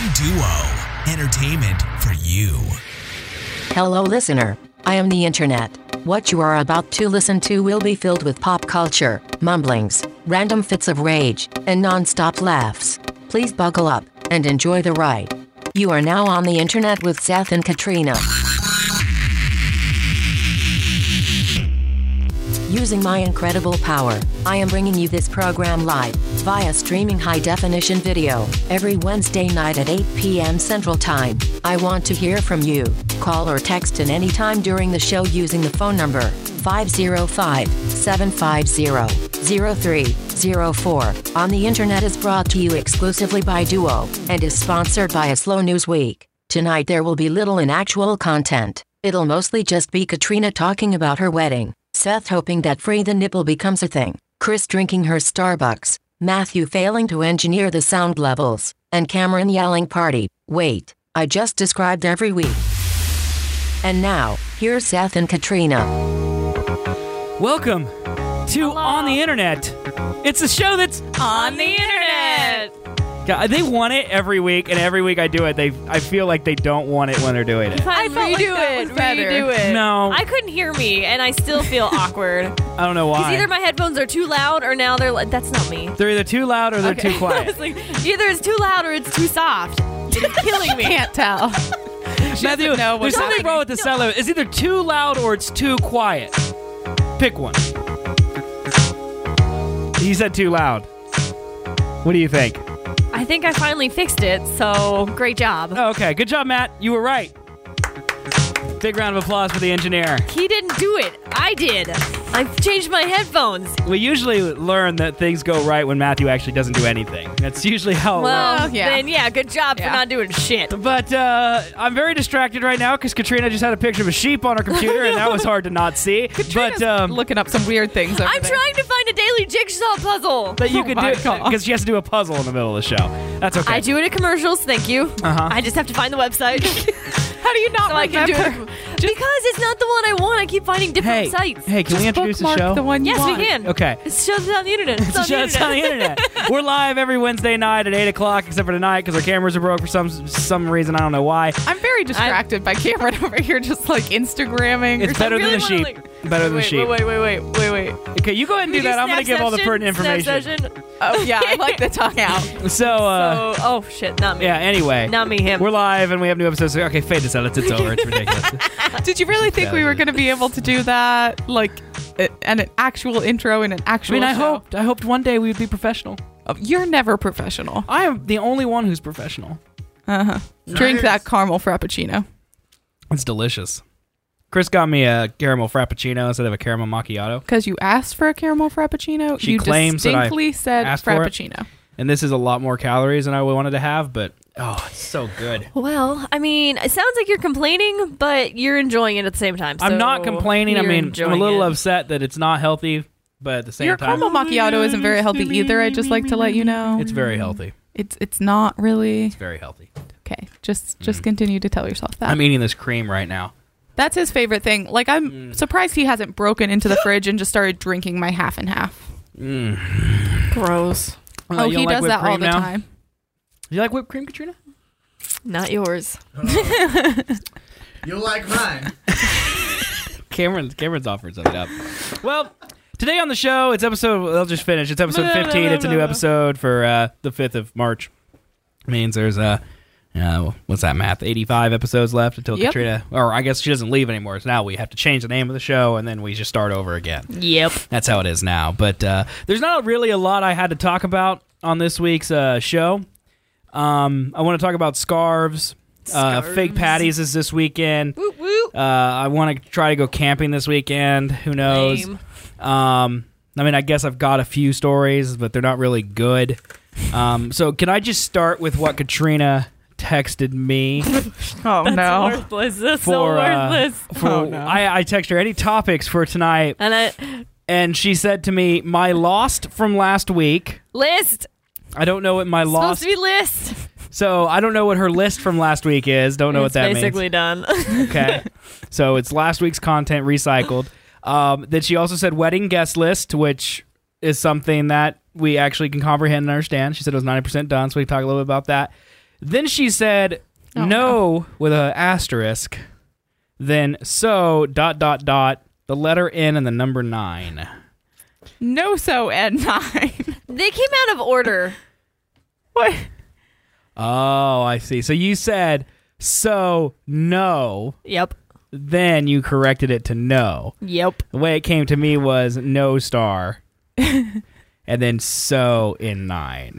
Duo. Entertainment for you. Hello, listener. I am the Internet. What you are about to listen to will be filled with pop culture, mumblings, random fits of rage, and non-stop laughs. Please buckle up and enjoy the ride. You are now on the Internet with Seth and Katrina. Using my incredible power, I am bringing you this program live, via streaming high-definition video, every Wednesday night at 8 p.m. Central Time. I want to hear from you. Call or text in any time during the show using the phone number 505-750-0304. On the Internet is brought to you exclusively by Duo, and is sponsored by A Slow News Week. Tonight there will be little in actual content. It'll mostly just be Katrina talking about her wedding, Seth hoping that Free the Nipple becomes a thing, Chris drinking her Starbucks, Matthew failing to engineer the sound levels, and Cameron yelling party. Wait, I just described every week. And now, here's Seth and Katrina. Welcome to On the Internet. It's a show that's on the Internet. God, they want it every week, and every week I do it. I feel like they don't want it when they're doing it. I thought redo it. No. I could't hear me, and I still feel awkward. I don't know why. Because either my headphones are too loud, or now they're like, that's not me. They're either too loud or they're too quiet. It's like, either it's too loud or it's too soft. It's killing me. Can't tell. Matthew, there's something wrong with the sound level. It's either too loud or it's too quiet. Pick one. He said too loud. What do you think? I think I finally fixed it, so great job. Oh, okay, good job, Matt. You were right. Big round of applause for the engineer. He didn't do it. I did. I changed my headphones. We usually learn that things go right when Matthew actually doesn't do anything. That's usually how it works. Then good job for not doing shit. But I'm very distracted right now because Katrina just had a picture of a sheep on her computer, and that was hard to not see. Katrina's looking up some weird things over I'm there. trying to find a daily jigsaw puzzle. That you can do because she has to do a puzzle in the middle of the show. That's okay. I do it at commercials, thank you. I just have to find the website. How do you not so I can do remember? it? Because it's not the one I want. I keep finding different sites. Hey, can we introduce the show? The one you Yes, want. we can. Okay. It's shows on the Internet. It's on the It's on the Internet. We're live every Wednesday night at 8 o'clock, except for tonight because our cameras are broke for some reason. I don't know why. I'm very distracted by Cameron over here just like Instagramming. It's better than the sheep. Better than the sheep. Wait. Okay, you go ahead and do that. I'm going to give all the pertinent information. Oh, yeah, I like the talk out. Oh, shit, not me. Yeah, anyway. Not me, him. We're live and we have new episodes. Okay, fade this out. It's over. It's ridiculous. Did you really think we were going to be able to do that? Like, an actual intro and an actual show? I hoped one day we would be professional. Oh, you're never professional. I am the only one who's professional. Uh-huh. Drink that caramel frappuccino. It's delicious. Chris got me a caramel frappuccino instead of a caramel macchiato. Because you asked for a caramel frappuccino, She you claims that I distinctly said asked for it. frappuccino. And this is a lot more calories than I wanted to have, but it's so good. Well, I mean, it sounds like you're complaining, but you're enjoying it at the same time. I'm so not complaining. I you're mean, I'm a enjoying little it. upset that it's not healthy, but at the same Your time, caramel macchiato isn't very healthy either. I'd just like to let you know. it's very healthy. It's not really. It's very healthy. Okay, just continue to tell yourself that. I'm eating this cream right now. That's his favorite thing. Like, I'm surprised he hasn't broken into the fridge and just started drinking my half and half. Gross. Oh, he does that all the time. Do you like whipped cream, Katrina? Not yours. You'll like mine. Cameron's offered something up. Well, today on the show, it's episode. I'll just finish. It's episode 15. It's a new episode for the 5th of March. Means there's what's that math? 85 episodes left until Katrina, or I guess she doesn't leave anymore. So now we have to change the name of the show, and then we just start over again. Yep. That's how it is now. But there's not really a lot I had to talk about on this week's show. I want to talk about scarves. Fake patties is this weekend. Woo woo. I want to try to go camping this weekend. Who knows? Lame. I mean, I guess I've got a few stories, but they're not really good. So can I just start with what Katrina texted me? Oh, no. Worthless. That's so worthless. I text her any topics for tonight, and she said to me, "My lost from last week." List. I don't know what my lost. Supposed to be list. So I don't know what her list from last week is. Don't know what that means. It's basically done. Okay. So it's last week's content recycled. Then she also said wedding guest list, which is something that we actually can comprehend and understand. She said it was 90% done, so we can talk a little bit about that. Then she said no with an asterisk. Then so ... the letter N and the number 9. No, so and 9. They came out of order. What? Oh, I see. So you said so no. Yep. Then you corrected it to no. Yep. The way it came to me was no star. And then so in 9.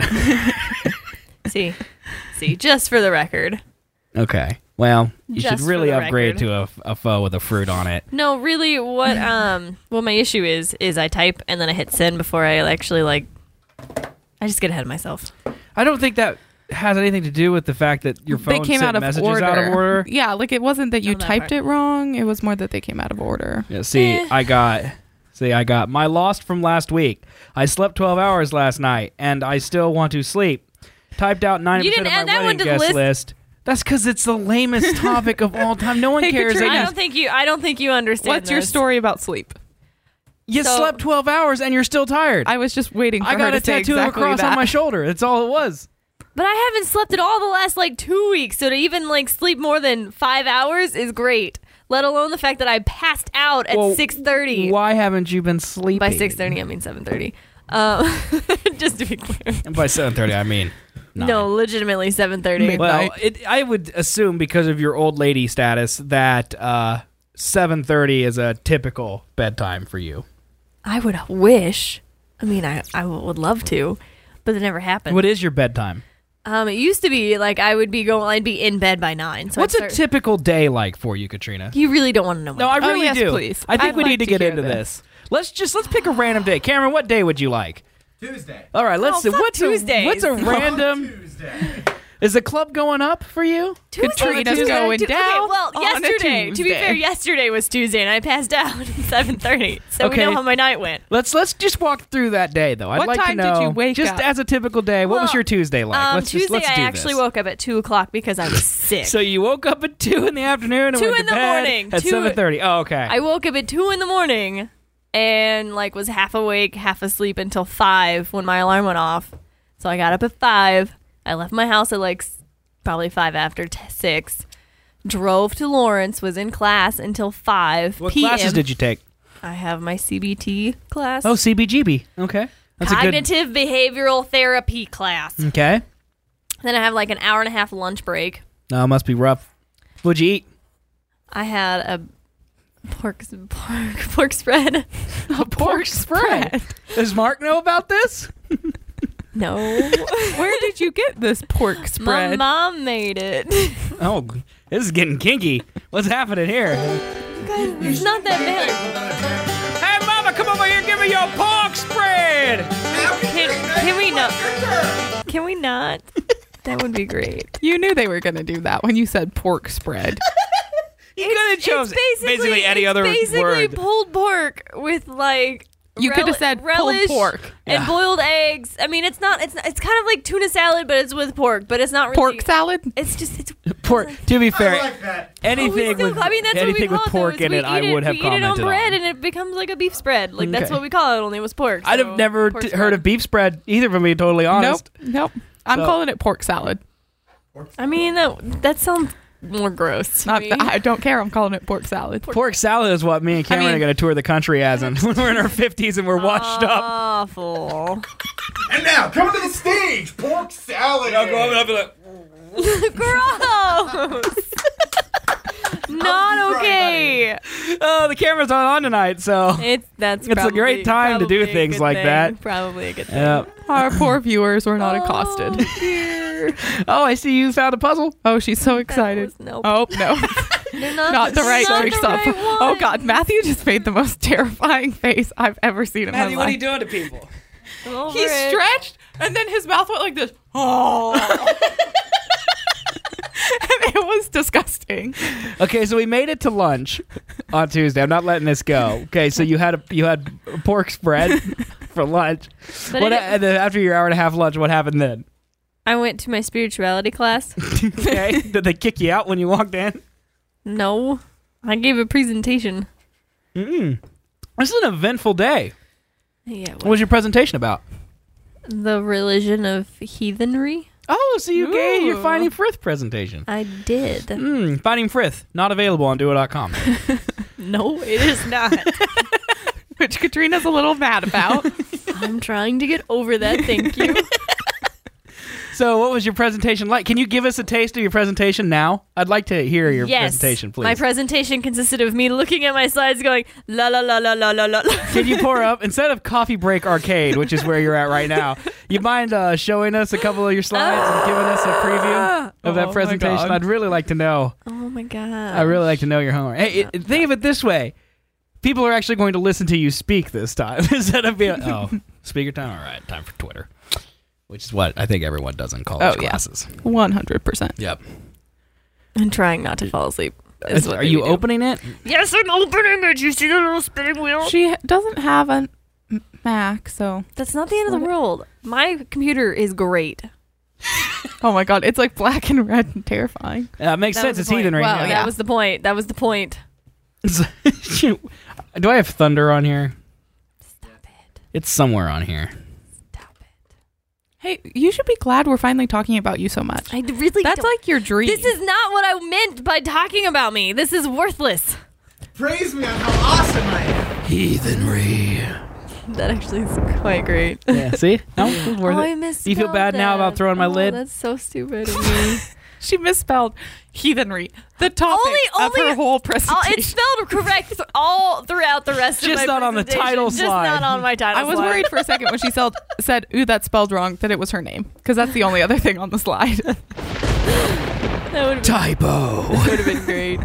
See, just for the record. Okay. Well, you Just should for really the upgrade record. to a pho with a fruit on it. No, really, what my issue is I type and then I hit send before I actually I just get ahead of myself. I don't think that has anything to do with the fact that your phone They came sent out of messages order. out of order. Yeah, like it wasn't that you On that typed part. it wrong. It was more that they came out of order. Yeah, see, I got my lost from last week. I slept 12 hours last night, and I still want to sleep. Typed out 90% You didn't of add my that one wedding to the guest list? list. That's because it's the lamest topic of all time. No one Hey, cares. Katrina. I don't think you understand. What's your this. story about sleep? You So- slept 12 hours, and you're still tired. I was just waiting for I her got to a say tattoo of a exactly cross that. on my shoulder. That's all it was. But I haven't slept at all the last 2 weeks, so to even sleep more than 5 hours is great. Let alone the fact that I passed out at 6:30. Why haven't you been sleeping? By 6:30, I mean 7:30. Just to be clear. And by 7:30, I mean 9. No, legitimately 7:30. Well, I would assume because of your old lady status that 7:30 is a typical bedtime for you. I would wish. I mean, I would love to, but it never happened. What is your bedtime? It used to be I'd be in bed by 9. So What's a typical day like for you, Katrina? You really don't want to know. No, I really yes, do. please. I think I'd we like need to to get hear into this. this. Let's pick a random day. Cameron, what day would you like? Tuesday. All right, let's see. fuck What's Tuesdays. a random? Tuesday. Is the club going up for you? Katrina's Tuesday. going Okay, down well, on a yesterday. To be Tuesday. fair, yesterday was Tuesday, and I passed out at 7:30. So Okay. we know how my night went. Let's just walk through that day though. I'd What like time to did know you wake just up? as a typical day. What was Well, your Tuesday like? Let's Tuesday, let's do I actually this. woke up at 2:00 because I was sick. So you woke up at 2 in the afternoon and 2 went in to the bed morning. at 7:30. Oh, okay. I woke up at 2 in the morning and was half awake, half asleep until 5 when my alarm went off. So I got up at 5. I left my house at probably 5 after 6. Drove to Lawrence, was in class until 5 what p.m. classes did you take? I have my CBT class. Oh, CBGB. Okay. That's Cognitive Behavioral Therapy class. a good. Okay. Then I have an hour and a half lunch break. No, it must be rough. What'd you eat? I had a pork spread. A pork spread. Does Mark know about this? No. Where did you get this pork My spread? mom made it. Oh, this is getting kinky. What's happening here? It's not that bad. Hey, Mama, come over here. Give me your pork spread. Can we not? Can we not? That would be great. You knew they were going to do that when you said pork spread. You could have chosen basically any other basically word. pulled pork with You could have said pulled relish pork. and Yeah. boiled eggs. I mean, it's kind of like tuna salad, but it's with pork. But it's not really Pork salad? It's Pork. To be I fair, like that. anything with I mean, that's what we anything with call pork it, though, in is it, I we eat would have we eat it on commented bread, on. and it becomes like a beef spread. That's Okay. what we call it. Only it was pork. I'd have so never pork heard spread. of beef spread either, if I'm being totally honest. Nope. I'm So- calling it pork salad. I mean, that sounds more gross. to me. I don't care. I'm calling it pork salad. Pork salad is what me and Cameron mean- are going to tour the country as when we're in our 50s and we're washed up. Awful. And now, coming to the stage, pork salad. Gross. Not okay. Oh, the cameras aren't on tonight, so. It's a great time to do probably a things good like thing. that. Probably a good thing. Yeah. Our poor viewers were not accosted. Dear. Oh, I see you found a puzzle. Oh, she's so excited. Nope. Oh, no. They're Not the right not jigsaw. the right Oh, one. God. Matthew just made the most terrifying face I've ever seen in my life. doing to people? I'm over He it. stretched, and then his mouth went like this. Oh. And it was disgusting. Okay, so we made it to lunch on Tuesday. I'm not letting this go. Okay, so you had a pork spread for lunch. But And then after your hour and a half lunch, what happened then? I went to my spirituality class. Okay, did they kick you out when you walked in? No. I gave a presentation. This is an eventful day. Yeah. What was your presentation about? The religion of heathenry. Oh, so you gave your Finding Frith presentation. I did. Finding Frith, not available on Duo.com. No, it is not. Which Katrina's a little mad about. I'm trying to get over that. Thank you. So what was your presentation like? Can you give us a taste of your presentation now? I'd like to hear your presentation, please. My presentation consisted of me looking at my slides going, la la la la la la la. Can you pour up, instead of Coffee Break Arcade, which is where you're at right now, you mind showing us a couple of your slides and giving us a preview of that presentation? I'd really like to know. Oh my God. I'd really like to know your homework. Hey, think of it this way. People are actually going to listen to you speak this time instead of being, speaker time? All right, time for Twitter. Which is what I think everyone does in college classes. 100%. Yep. I'm trying not to fall asleep. Are you opening it? Yes, I'm opening it. You see the little spinning wheel? She doesn't have a Mac, so... That's not the end of the world. My computer is great. Oh my God, it's like black and red and terrifying. It makes sense. It's heathen right well, now. That was the point. That was the point. Do I have thunder on here? Stop it. It's somewhere on here. Hey, you should be glad we're finally talking about you so much. I really That's don't. like your dream. This is not what I meant by talking about me. This is worthless. Praise me on how awesome I am. Heathenry. That actually is quite great. Yeah, see? No, it was worth Oh, it. I misspelled Do you feel bad now about throwing my lid? That's so stupid of me. She misspelled heathenry. The topic of her whole presentation. It's spelled correct all throughout the rest of my Just not on the presentation. title Just slide. not on my title I was slide. worried for a second when she said, ooh, that's spelled wrong, that it was her name. Because that's the only other thing on the slide. That would Typo. have been great.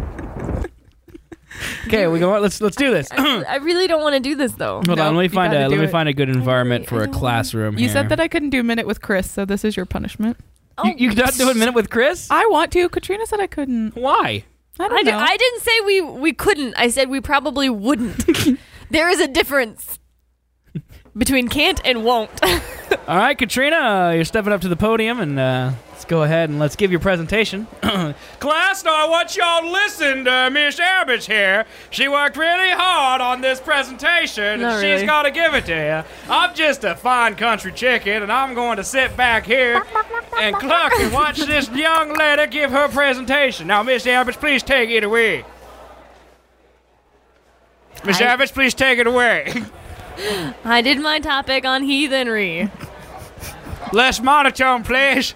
Okay, we go. Let's do this. I really don't want to do this, though. Hold on, let me you gotta do it. find a good environment I for a don't- classroom. You here. said that I couldn't do a minute with Chris, so this is your punishment. You're not doing a minute with Chris? I want to. Katrina said I couldn't. Why? I don't know. I didn't say we couldn't. I said we probably wouldn't. There is a difference between can't and won't. All right, Katrina, you're stepping up to the podium, and let's go ahead and let's give your presentation. Class, now I want y'all to listen to Miss Abbott here. She worked really hard on this presentation, Not and really. she's got to give it to you. I'm just a fine country chicken, and I'm going to sit back here and cluck and watch this young lady give her presentation. Now, Miss Abbott, please take it away. Miss Abbott, please take it away. I did my topic on heathenry. Less monotone, please.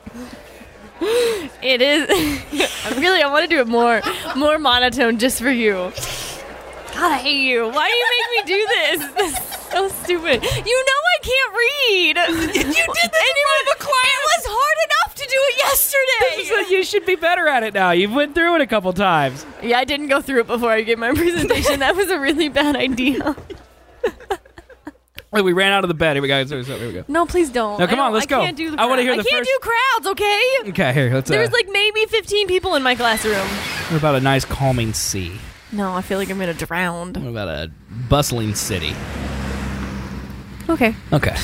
It is. I want to do it more monotone just for you. God, I hate you. Why do you make me do this? This is so stupid. You know I can't read. You did this in front of a class. It was hard enough to do it yesterday. So you should be better at it now. You've went through it a couple times. Yeah, I didn't go through it before I gave my presentation. That was a really bad idea. Wait, we ran out of the bed. Here we go. Here we go. No, please don't. No, come on, let's go. I can't do the I wanna crowd. hear the I can't first- do crowds, okay? Okay, here. Let's. There's like maybe 15 people in my classroom. What about a nice calming sea? No, I feel like I'm gonna drown. What about a bustling city? Okay. Okay.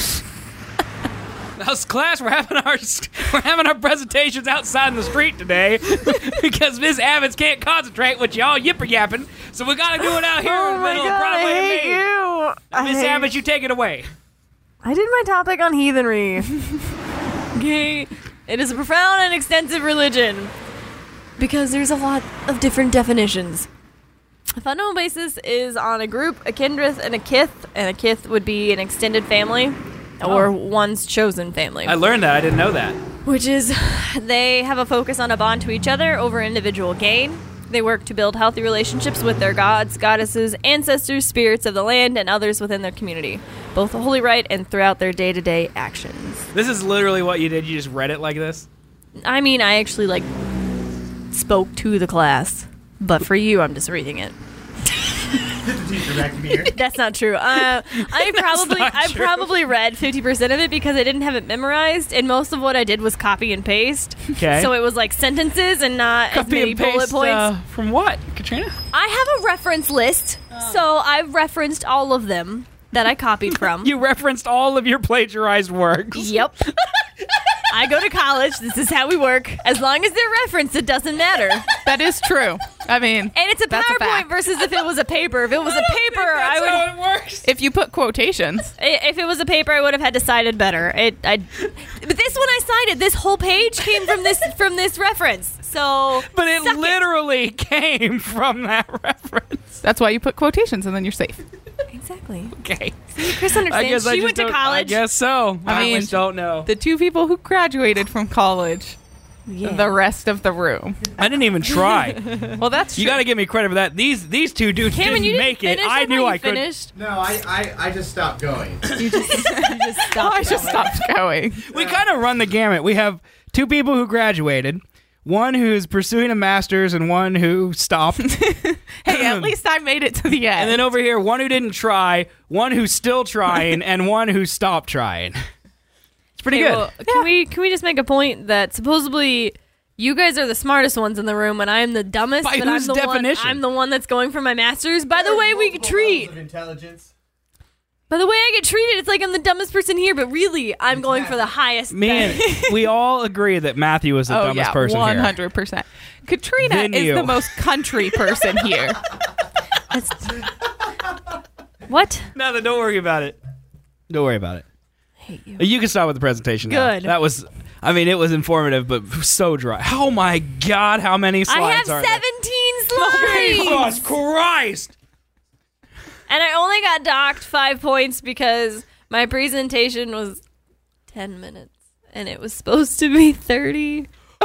How's class? We're having our presentations outside in the street today because Miss Abbott can't concentrate with y'all yipper yapping. So we got to do it out here in the middle of Broadway and Main. you. Miss Abbott, you take it away. I did my topic on heathenry. Okay. It is a profound and extensive religion because there's a lot of different definitions. A fundamental basis is on a group, a kindred, and a kith would be an extended family or one's chosen family. I learned that. I didn't know that. Which is, they have a focus on a bond to each other over individual gain. They work to build healthy relationships with their gods, goddesses, ancestors, spirits of the land, and others within their community, both the holy rite and throughout their day-to-day actions. This is literally what you did. You just read it like this? I mean, I actually, spoke to the class. But for you, I'm just reading it. Get the teacher back in here. That's not true. I probably read 50% of it because I didn't have it memorized, and most of what I did was copy and paste. Okay. So it was like sentences and not as many bullet points. From what, Katrina? I have a reference list, so I've referenced all of them that I copied from. You referenced all of your plagiarized works. Yep. I go to college. This is how we work. As long as they're referenced, it doesn't matter. That is true. I mean, And it's a that's a PowerPoint fact. versus if it was a paper. If it was a paper, I would. How it works. If you put quotations, If it was a paper, I would have had to cite it better. But this one I cited. This whole page came from this reference. So, But it suck literally came from that reference. that's why you put quotations, and then you're safe. Exactly. Okay. See, Chris understands. I She just went to don't- college. I guess so. I mean, just don't know. The two people who graduated from college, Yeah. the rest of the room. I didn't even try. Well, that's You true. got to give me credit for that. These two dudes Cameron, you didn't didn't make it. finish. I knew I could. Finished. No, I just stopped going. You just stopped. I just stopped going. We kind of run the gamut. We have two people who graduated, one who's pursuing a master's, and one who stopped. Hey, at least I made it to the end. And then over here, one who didn't try, one who's still trying, and one who stopped trying. It's pretty Okay, good. well, can we just make a point that supposedly you guys are the smartest ones in the room, and I am the dumbest. By but whose I'm the definition? I'm the one that's going for my master's. By the way, we treat. Of intelligence. By the way I get treated, it's like I'm the dumbest person here, but really, I'm going for the highest. Man, we all agree that Matthew is the oh, dumbest yeah, person 100%. here. Katrina Then is you. the most country person here. What? Nothing. Don't worry about it. Don't worry about it. I hate you. You can start with the presentation now. Good. That was, I mean, it was informative, but so dry. Oh my God, how many I have slides are 17 there? slides, Jesus Christ! and I only got docked 5 points because my presentation was 10 minutes, and it was supposed to be 30.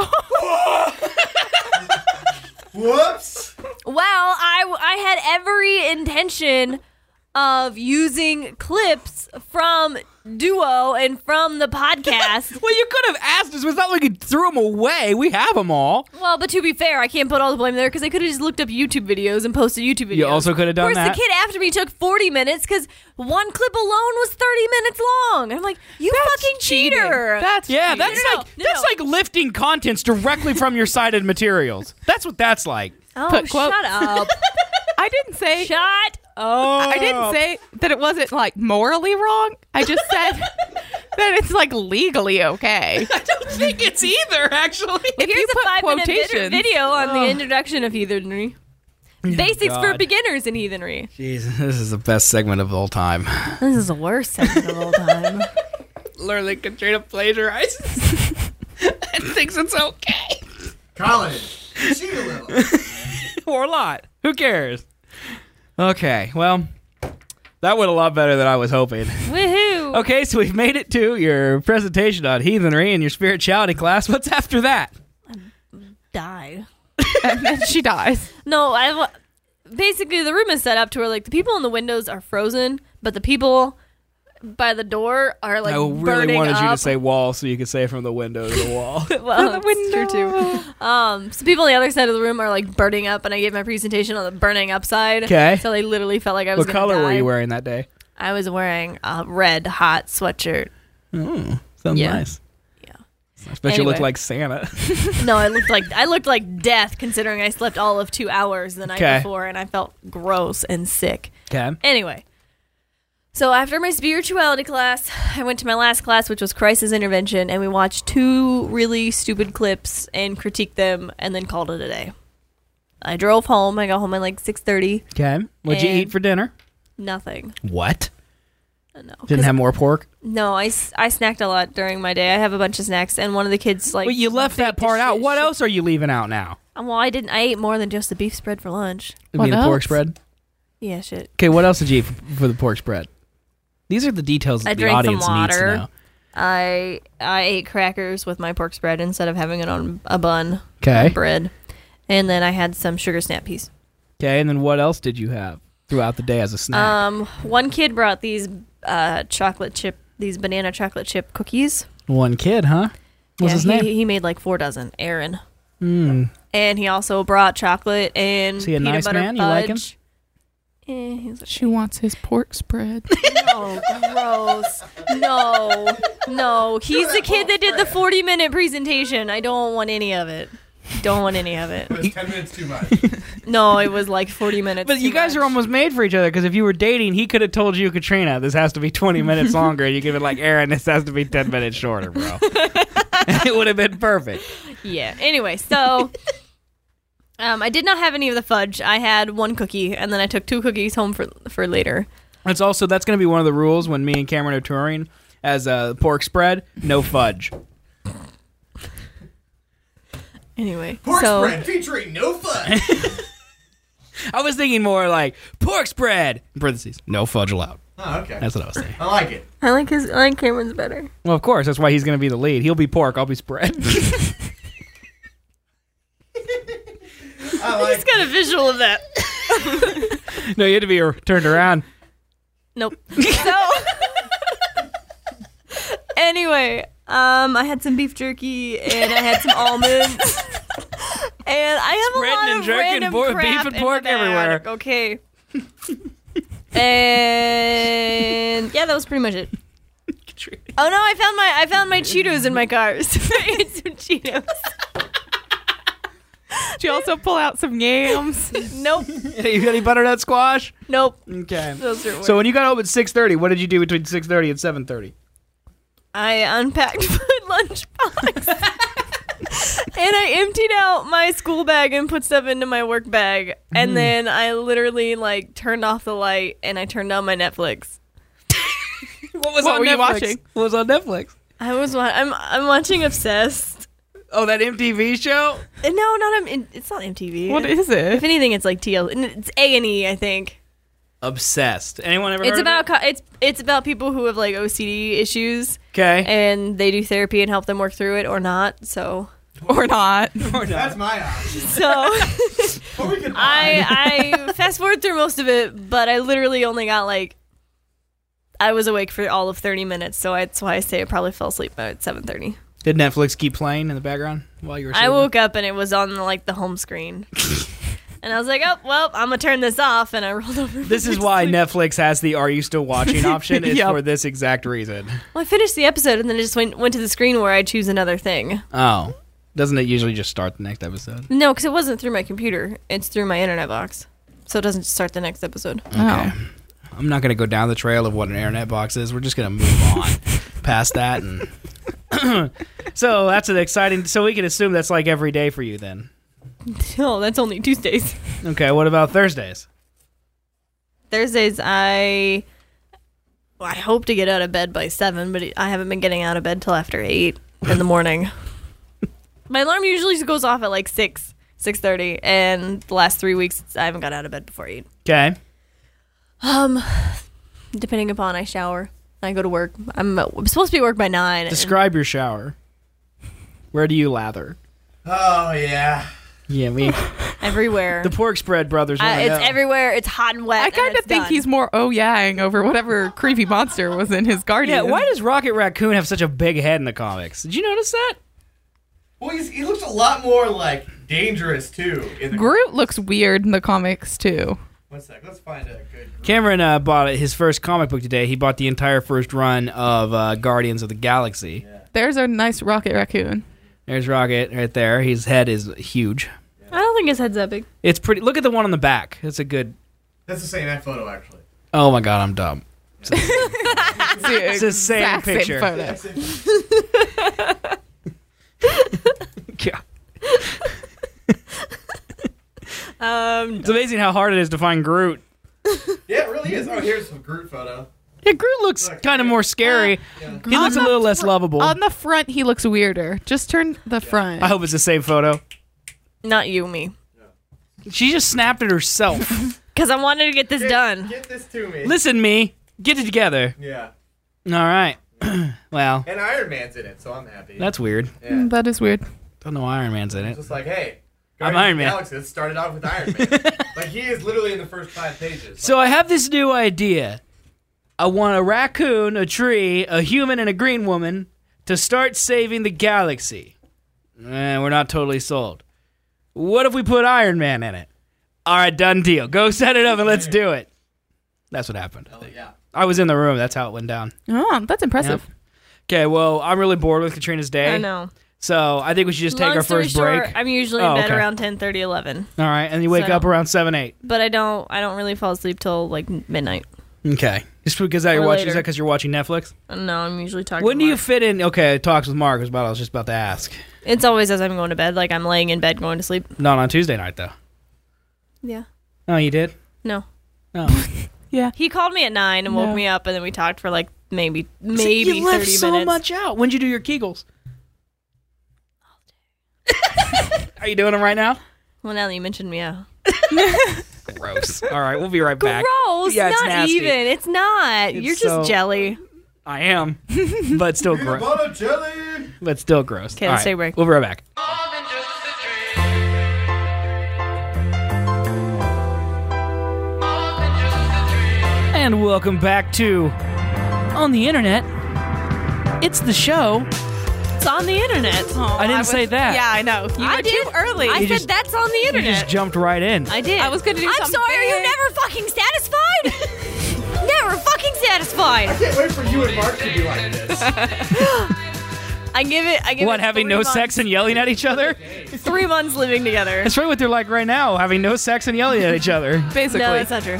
Whoops. Well, I had every intention of using clips from Duo and from the podcast. Well, you could have asked us. It's not like you threw them away. We have them all. Well, but to be fair, I can't put all the blame there because I could have just looked up YouTube videos and posted YouTube videos. You also could have done Of course, that. the kid after me took 40 minutes because one clip alone was 30 minutes long. I'm like, you fucking cheating. cheater. That's Yeah, cheating. that's like lifting contents directly from your cited materials. That's what that's like. Oh, Put quote- shut up. I didn't say Shut up. I didn't say that it wasn't like morally wrong. I just said that it's like legally okay. I don't think it's either, actually. If Here's you a put 5-minute quotations, video on the introduction of heathenry. Basics for God. beginners in heathenry. Jeez, this is the best segment of all time. This is the worst segment of all time. Literally, Katrina plagiarizes and thinks it's okay. College. Cheat a little. Or a lot. Who cares? Okay, well, that went a lot better than I was hoping. Woohoo! Okay, so we've made it to your presentation on heathenry and your spirituality class. What's after that? Die. and then she dies. No, basically the room is set up to where like the people in the windows are frozen, but the people by the door are like I really burning wanted up. you to say wall so you could say from the window to the wall. Well, that's true too. So people on the other side of the room are like burning up, and I gave my presentation on the burning up side. Okay. So they literally felt like I was What gonna color were die. you wearing that day? I was wearing a red hot sweatshirt. Oh, sounds Yeah. nice. Yeah. I bet you Anyway. look like Santa. No, I looked like death, considering I slept all of 2 hours the night Okay. before, and I felt gross and sick. Okay. Anyway, so after my spirituality class, I went to my last class, which was Crisis Intervention, and we watched 2 really stupid clips and critiqued them, and then called it a day. I drove home. I got home at like 6:30. Okay. What'd you And- eat for dinner? Nothing. What? No. Didn't have more pork? No, I snacked a lot during my day. I have a bunch of snacks, and one of the kids like. Well, you left that baked part a out. shit- What shit- else are you leaving out now? Well, I didn't. I ate more than just the beef spread for lunch. You What mean the pork else? spread? Yeah, shit. Okay, what else did you eat for the pork spread? These are the details I that the drank some audience needs to water. know. I ate crackers with my pork spread instead of having it on a bun. Okay. Bread. And then I had some sugar snap peas. Okay, and then what else did you have throughout the day as a snack? One kid brought these banana chocolate chip cookies. One kid, huh? What's his name? He made like 4 dozen. Aaron. Mm. And he also brought chocolate and Is he a peanut nice butter man? You like him? fudge. He's She wants his pork spread. no, gross. No. He's the kid that did the 40-minute presentation. I don't want any of it. Don't want any of it. It was 10 minutes too much. No, it was like 40 minutes. But you guys are almost made for each other, because if you were dating, he could have told you, Katrina, this has to be 20 minutes longer, and you could have been like, Aaron, this has to be 10 minutes shorter, bro. It would have been perfect. Yeah. Anyway, so I did not have any of the fudge. I had one cookie, and then I took 2 cookies home for later. That's going to be one of the rules when me and Cameron are touring as a pork spread, no fudge. Anyway, Pork so spread featuring no fudge. I was thinking more like pork spread, in parentheses, no fudge allowed. Oh, okay. That's what I was saying. I like it. I like Cameron's better. Well, of course, that's why he's going to be the lead. He'll be pork, I'll be spread. I like He's got a visual of that. No, you had to be turned around. Nope. So anyway, I had some beef jerky and I had some almonds. And I have Spreading a lot and of jerking random beef crap and in pork the bag. everywhere. Okay. And yeah, that was pretty much it. Oh no, I found my Cheetos in my car. So I ate some Cheetos. Did you also pull out some yams? Nope. You got any butternut squash? Nope. Okay. Those are So when you got home at 6:30, what did you do between 6:30 and 7:30? I unpacked my lunchbox. And I emptied out my school bag and put stuff into my work bag. And then I literally like turned off the light and I turned on my Netflix. What were you watching? What was on Netflix? I'm watching Obsessed. Oh, that MTV show? No, it's not MTV. What is it? If anything, it's like TL. It's A&E, I think. Obsessed. Anyone ever It's heard of about it's about people who have like OCD issues, Okay. and they do therapy and help them work through it or not. So Or not. That's my option. so But we can I fast forward through most of it, but I literally only got like I was awake for all of 30 minutes. So that's why I say I probably fell asleep at 7:30. Did Netflix keep playing in the background while you were sleeping? I woke up and it was on like the home screen. And I was like, oh, well, I'm going to turn this off. And I rolled over. This is why Netflix has the "Are you still watching?" option. It's Yep. for this exact reason. Well, I finished the episode and then I just went to the screen where I choose another thing. Oh, doesn't it usually just start the next episode? No, because it wasn't through my computer. It's through my internet box. So it doesn't start the next episode. Okay. I'm not going to go down the trail of what an internet box is. We're just going to move on past that. And so that's an exciting. So we can assume that's like every day for you then. No, that's only Tuesdays. Okay. What about Thursdays? Thursdays, I hope to get out of bed by 7, but I haven't been getting out of bed till after 8 in the morning. My alarm usually goes off at like 6:30, and the last 3 weeks I haven't got out of bed before 8. Okay. Depending upon I shower, I go to work. I'm supposed to be at work by 9. Describe your shower. Where do you lather? Oh, yeah. Yeah, me. everywhere. The pork spread brothers. It's everywhere. It's hot and wet. I kind of think he's more oh-yang over whatever creepy monster was in his guardian. Yeah, why does Rocket Raccoon have such a big head in the comics? Did you notice that? Well, he looks a lot more, like, dangerous, too. In the Groot looks weird in the comics, too. One sec. Let's find a good Groot. Cameron bought his first comic book today. He bought the entire first run of Guardians of the Galaxy. Yeah. There's a nice Rocket Raccoon. There's Rocket right there. His head is huge. I don't think his head's that big. It's pretty. Look at the one on the back. It's a good. That's the same photo, actually. Oh my god, I'm dumb. It's the same picture. photo. Yeah. It's amazing how hard it is to find Groot. Yeah, it really is. Oh, here's some Groot photo. Yeah, Groot looks kind of more scary. Yeah. He looks a little less lovable. On the front, he looks weirder. Just turn the front. I hope it's the same photo. not you, me. She just snapped it herself. Because I wanted to get this done. Get this to me. Listen, me. Get it together. Yeah. All right. Well, And Iron Man's in it, so I'm happy. that's weird. Yeah. That is weird. Don't know Iron Man's in it. Just like, hey, I'm Guardians Iron of the Man. Galaxy, it started off with Iron Man. Like, he is literally in the first 5 pages. So I have this new idea. I want a raccoon, a tree, a human, and a green woman to start saving the galaxy. We're not totally sold. What if we put Iron Man in it? All right, done deal. Go set it up and let's do it. That's what happened. Oh, yeah. I was in the room. That's how it went down. Oh, that's impressive. Okay, well, I'm really bored with Katrina's day. I know. So I think we should just take Long our story first short, break. I'm usually in bed okay. around 10:30, 11. All right, and you wake So- up around 7, 8. But I don't really fall asleep till like midnight. Okay. Just because that you're Or watching, is later. that because you're watching Netflix? No, I'm usually talking. When to do you Mark. fit in? Okay, talks with Mark was what I was just about to ask. It's always as I'm going to bed. Like I'm laying in bed going to sleep. Not on Tuesday night though. Yeah. Oh, you did? No. Oh. Yeah. He called me at 9 and woke me up, and then we talked for like maybe you 30 left so minutes. much out. When'd you do your Kegels? Are you doing them right now? Well, now that you mentioned me, yeah. Gross. All right, we'll be right back. Gross. Yeah, it's not nasty. even. It's not. It's You're just so- jelly. I am, but still gross. Butter jelly. But still gross. Okay, All let's right, take a break. We'll be right back. And welcome back to On the Internet. It's the show. It's on the internet. Oh, I didn't say that. Yeah, I know. You I were did. too early. I You said just- that's on the You internet. just jumped right in. I did. I was gonna do I'm something sorry. Are you big. never fucking satisfied? Never fucking satisfied. Can't wait for you and Mark to be like this. I give it. What, having 3 no months. sex and yelling at each other? 3 months living together. That's right what they're like right now, having no sex and yelling at each other. Basically. No, that's not true.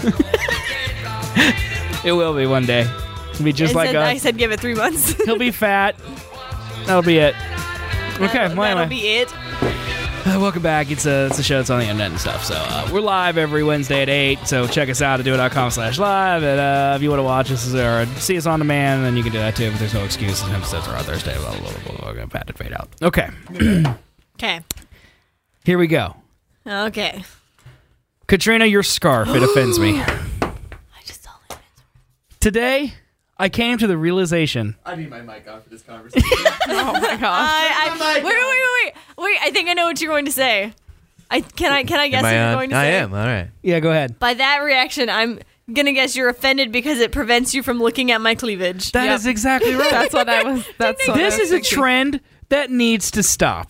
It will be one day. It'll be just like I us. said give it 3 months. He'll be fat. That'll be it. Okay, well, That'll anyway. be it. Welcome back. It's a show that's on the internet and stuff. So we're live every Wednesday at 8. So check us out at doit.com/live. And if you want to watch us or see us on demand, then you can do that too. But there's no excuse. Episodes are on Thursday. Blah, blah, blah, blah, blah. Pat to fade out. Okay. Okay. Here we go. Okay. Katrina, your scarf. It offends me. I just saw it. Today, I came to the realization. I need my mic on for this conversation. Oh my gosh. Wait. I think I know what you're going to say. Can I guess Am what I you're on? going to I say? am. All right. Yeah, go ahead. By that reaction, I'm gonna guess you're offended because it prevents you from looking at my cleavage. That is exactly right. That's what I was. That's what This I was is a thinking. trend that needs to stop.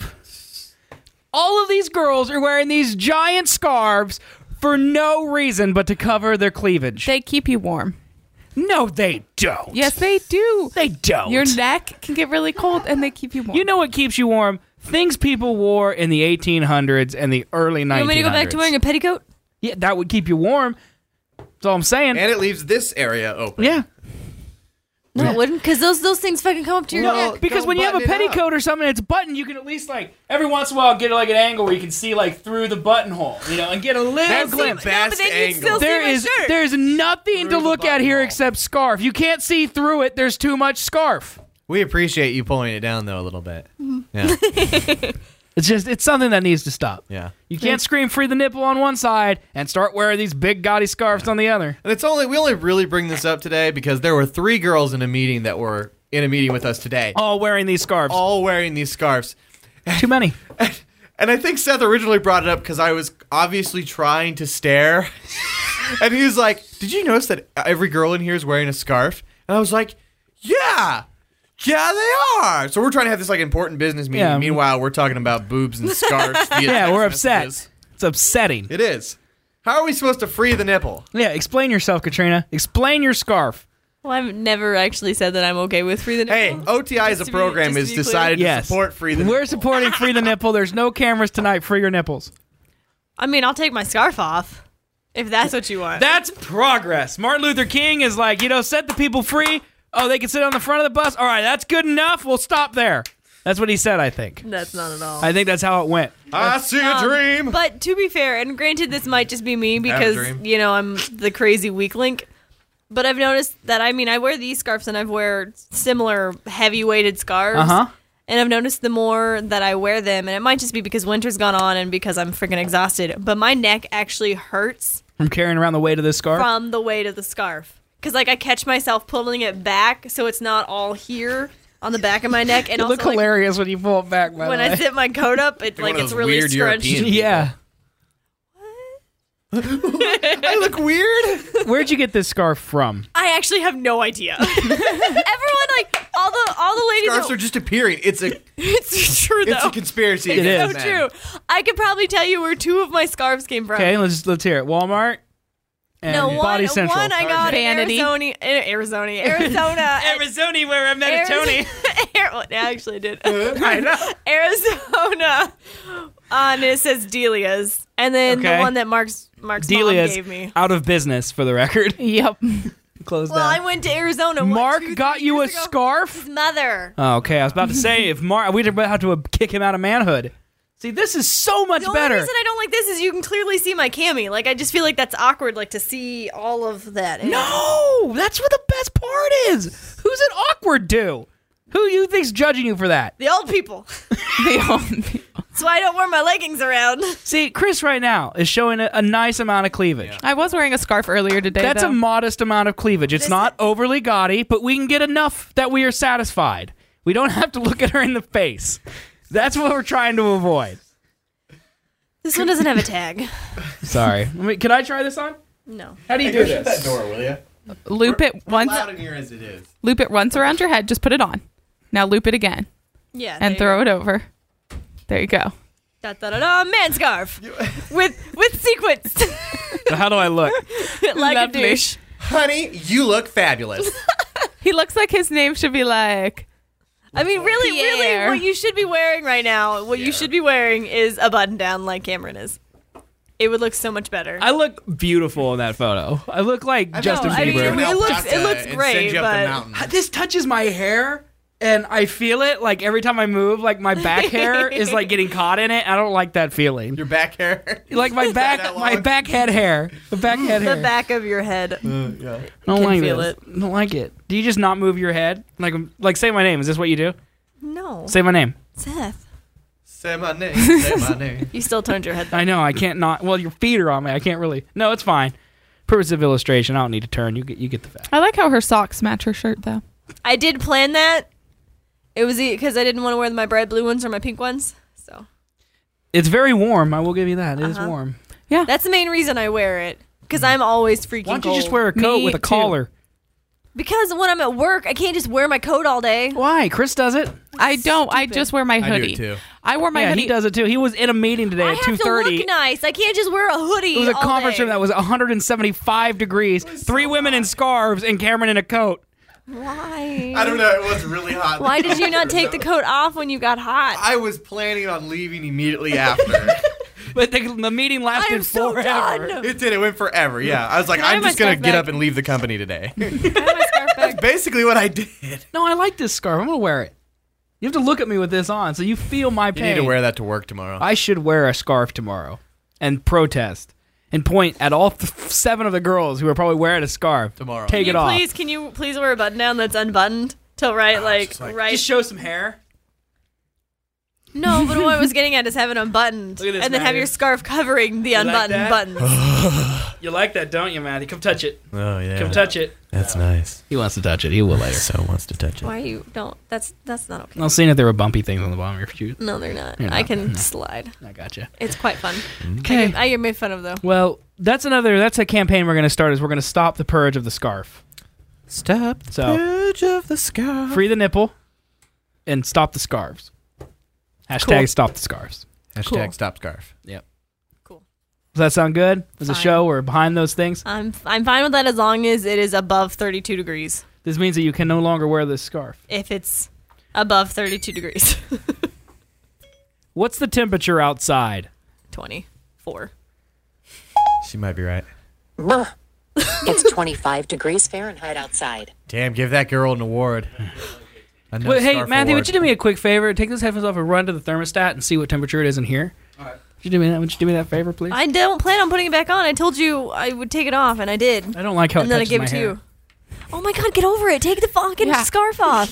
All of these girls are wearing these giant scarves for no reason but to cover their cleavage. They keep you warm. No, they don't. Yes, they do. They don't. Your neck can get really cold, and they keep you warm. You know what keeps you warm? Things people wore in the 1800s and the early 1900s. You want me to go back to wearing a petticoat? Yeah, that would keep you warm. That's all I'm saying. And it leaves this area open. Yeah. No, it wouldn't, because those things fucking come up to your No, neck. because go when you have a button it up. petticoat or something that's buttoned, you can at least, like, every once in a while get, like, an angle where you can see, like, through the buttonhole, you know, and get a little That's the glimpse. best but then you'd angle. still see my shirt. There's nothing to Through the look at here buttonhole. except scarf. You can't see through it. There's too much scarf. We appreciate you pulling it down though a little bit. Mm-hmm. Yeah. It's something that needs to stop. Yeah. You can't scream free the nipple on one side and start wearing these big gaudy scarves on the other. And we only really bring this up today because there were 3 girls in a meeting that were in a meeting with us today, All wearing these scarves. all wearing these scarves. Too many. And I think Seth originally brought it up because I was obviously trying to stare. And he was like, "Did you notice that every girl in here is wearing a scarf?" And I was like, "Yeah, they are." So we're trying to have this like important business meeting. Yeah. Meanwhile, we're talking about boobs and scarves. via Yeah, text we're upset. messages. It's upsetting. It is. How are we supposed to free the nipple? Yeah, explain yourself, Katrina. Explain your scarf. Well, I've never actually said that I'm okay with free the Hey, nipple. OTI as a Just to be- program just to has be clear. decided Yes. to support free the nipple. We're supporting Free the Nipple. There's no cameras tonight. Free your nipples. I mean, I'll take my scarf off if that's what you want. That's progress. Martin Luther King is like, set the people free. Oh, they can sit on the front of the bus. All right, that's good enough. We'll stop there. That's what he said, I think. That's not at all. I think that's how it went. I see a dream. But to be fair, and granted, this might just be me Have a because dream. I'm the crazy weak link. But I've noticed that I wear these scarves and I've wear similar heavy weighted scarves. Uh-huh. And I've noticed the more that I wear them, and it might just be because winter's gone on and because I'm freaking exhausted, but my neck actually hurts From carrying around the weight of this scarf. from the weight of the scarf. Because I catch myself pulling it back so it's not all here on the back of my neck. And You also, look hilarious when you pull it back, by when the I way. zip my coat up, it's one of it's those really weird scrunched. European- Yeah. I look weird. Where'd you get this scarf from? I actually have no idea. Everyone, like all the ladies, Scarves are just appearing. It's a it's true though. it's a conspiracy. It against is. so men. true. I could probably tell you where 2 of my scarves came from. Okay, let's hear it. Walmart and No, Body Central. one I got in Vanity. Arizona. Arizona, where I met a Tony. I actually did. I know. Arizona. And it says Delia's. And then the one that Mark's mom Delia's gave me. out of business, for the record. Yep. Closed Well, down. I went to Arizona. Mark 2-3 got you a years ago. scarf? His mother. Oh, okay. I was about to say, if Mark, we'd have to kick him out of manhood. See, this is so much The only better. reason I don't like this is you can clearly see my cami. Like, I just feel like that's awkward, like, to see all of that. No, that's what the best part is. Who's it awkward to? Who you think's judging you for that? The old people. That's why I don't wear my leggings around. See, Chris right now is showing a nice amount of cleavage. I was wearing a scarf earlier today. That's though. a modest amount of cleavage. It's not overly gaudy, but we can get enough that we are satisfied. We don't have to look at her in the face. That's what we're trying to avoid. This one doesn't have a tag. Sorry. Can I try this on? No. How do you Hey, do go shut that this? door, will you? Loop it once. Loud in here as it is. Loop it once around your head. Just put it on. Now loop it again Yeah. and throw it over. There you go. Da da da da. Man scarf with sequins. So how do I look? Like Lovely. a douche. Honey, you look fabulous. He looks like his name should be like. I mean, really, Pierre. what you should be wearing right now, you should be wearing is a button down like Cameron is. It would look so much better. I look beautiful in that photo. I look like Justin I mean, Bieber. it looks great, but This touches my hair, and I feel it. Like every time I move, like my back hair is like getting caught in it. I don't like that feeling. Your back hair. Like my back, that my long? back head hair, the back head hair. the back of your head. I don't can like feel this. I don't like it. Do you just not move your head? Like say my name. Is this what you do? No. Say my name. Seth. Say my name. Say my name. You still turned your head. I know. I can't not. Well, your feet are on me. I can't really. No, it's fine. Purpose of illustration. I don't need to turn. You get the fact. I like how her socks match her shirt though. I did plan that. It was because I didn't want to wear my bright blue ones or my pink ones. So It's very warm. I will give you that. It is warm. that's the main reason I wear it. Because I'm always freaking Why don't you cold. just wear a coat Me with a too. collar? Because when I'm at work, I can't just wear my coat all day. Why? Chris does it. I don't. I just wear my I do hoodie. too. I wore my Yeah, hoodie. he does it too. He was in a meeting today I at have to 2:30. look nice. I can't just wear a hoodie. It was a all conference day. room that was 175 degrees. 3 women in scarves and Cameron in a coat. Why? I don't know. It was really hot. Why did you not take the coat off when you got hot? I was planning on leaving immediately after. But the meeting I lasted am so forever. done. It did. It went forever. Yeah. I was like, Can I have I'm my just going scarf to get back? up and leave the company today. I have my scarf back. Basically what I did. No, I like this scarf. I'm gonna wear it. You have to look at me with this on, so you feel my You pain. need to wear that to work tomorrow. I should wear a scarf tomorrow and protest and point at all 7 of the girls who are probably wearing a scarf Tomorrow. Take it off. Can you please wear a button down that's unbuttoned till right? Just show some hair. No, but what I was getting at is have it unbuttoned, Look at this, and then have Matthew. your scarf covering the You like unbuttoned that? buttons. You like that, don't you, Matthew? Come touch it. Oh, yeah. Come touch it. That's nice. He wants to touch it. He will later. So wants to touch it. Why you don't? That's not okay. I'll see if there were bumpy things on the bottom of your shoe. No, they're not. You're I not. can slide. I gotcha. It's quite fun. Okay. I get made fun of though. Well, that's a campaign we're going to start. Is we're going to stop the purge of the scarf. Stop the So- purge of the scarf. Free the nipple and stop the scarves. Hashtag stop the scarves. Hashtag stop scarf. Yep. Cool. Does that sound good? As a Fine. show, we're behind those things. I'm fine with that as long as it is above 32 degrees. This means that you can no longer wear this scarf. If it's above 32 degrees. What's the outside? 24. She might be right. It's 25 degrees Fahrenheit outside. Damn, give that girl an award. Well, hey, Matthew, would you do me a quick favor? Take those headphones off and run to the thermostat and see what temperature it is in here. All right. Would you do me that favor, please? I don't plan on putting it back on. I told you I would take it off, and I did. I don't like how And it then I touches gave my it to hair. you. Oh my god, get over it. Take the fucking scarf off.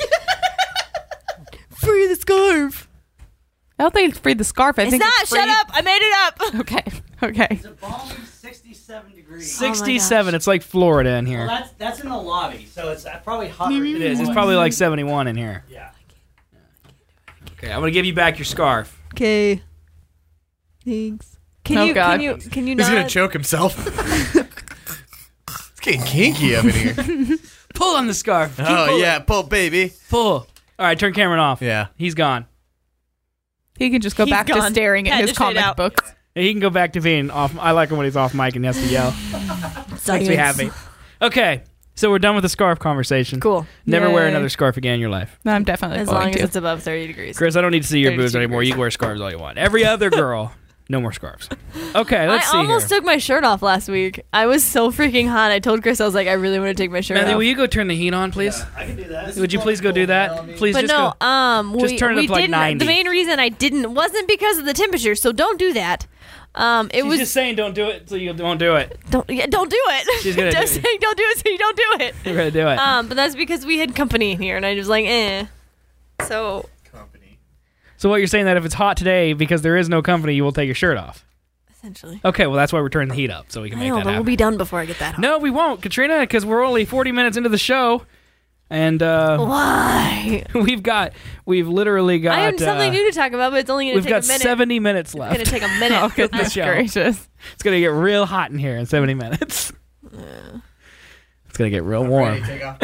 Free the scarf. I don't think it's free the scarf. I It's think not. it's free. Shut up. I made it up. Okay. It's a balmy 67 degrees. 67. It's like Florida in here. Well, that's in the lobby, so it's probably hotter. It is. It's probably like 71 in here. Yeah. Okay, I'm gonna give you back your scarf. Okay. Thanks. Can Oh, you God. can you He's gonna not? choke himself. It's getting kinky up in here. Pull on the scarf. Keep Oh pulling. yeah, pull baby. Pull. All right, turn Cameron off. Yeah. He's gone. He can just go He's back to gone. staring at Had his to shade comic out. books. He can go back to being off. I like him when he's off mic and he has to yell. Makes me happy. Okay, So we're done with the scarf conversation. Cool. Never wear Yay. another scarf again in your life. No, I'm definitely As going long as to. it's above 30 degrees. Chris, I don't need to see your 32 boobs anymore. You can wear scarves all you want. Every other girl, no more scarves. Okay, let's see I almost here. took my shirt off last week. I was so freaking hot. I told Chris, I was like, I really want to take my shirt Matthew, off. will you go turn the heat on, please? I can do that. Would you please go do that? Please But just no, go. Just turn it up to, like, didn't. 90. The main reason I didn't wasn't because of the temperature. So don't do that. It She's was just saying don't do it so you won't do it. don't do it. She's gonna just do it. saying don't do it so you don't do it. You're going to do it. But that's because we had company in here, and I was like, eh. So Company. So what you're saying that if it's hot today because there is no company, you will take your shirt off. essentially, Okay, well that's why we're turning the heat up so we can I make know, that but happen. we'll be done before I get that hot. No, we won't, Katrina, because we're only 40 minutes into the show, and Why? we've literally got. I have something new to talk about, but it's only going to We've take got a minute. 70 minutes It's left. going to take a minute. Oh, goodness show. gracious. It's gonna get real hot in here in 70 minutes. It's gonna get real warm. Ready to take off.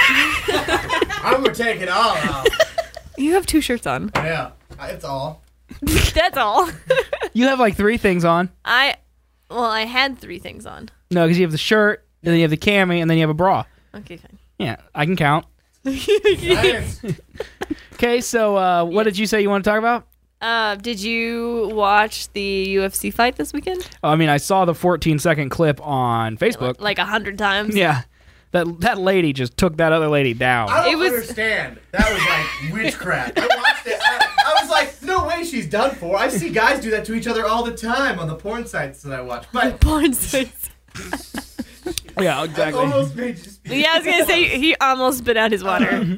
I'm gonna take it all out. You have 2 shirts on. Yeah, it's all. That's all. You have like 3 things on. I had 3 things on. No, because you have the shirt, and then you have the cami, and then you have a bra. Okay, fine. Yeah, I can count. Nice. Okay, so what did you say you want to talk about? Did you watch the UFC fight this weekend? Oh, I mean, I saw the 14-second clip on Facebook. Like 100 times. Yeah, that lady just took that other lady down. I don't It was- understand. That was like witchcraft. I watched it. I was like, no way, she's done for. I see guys do that to each other all the time on the porn sites that I watch. But Porn sites. Yeah, it exactly. almost made you speak. Yeah, I was gonna say he almost spit out his water.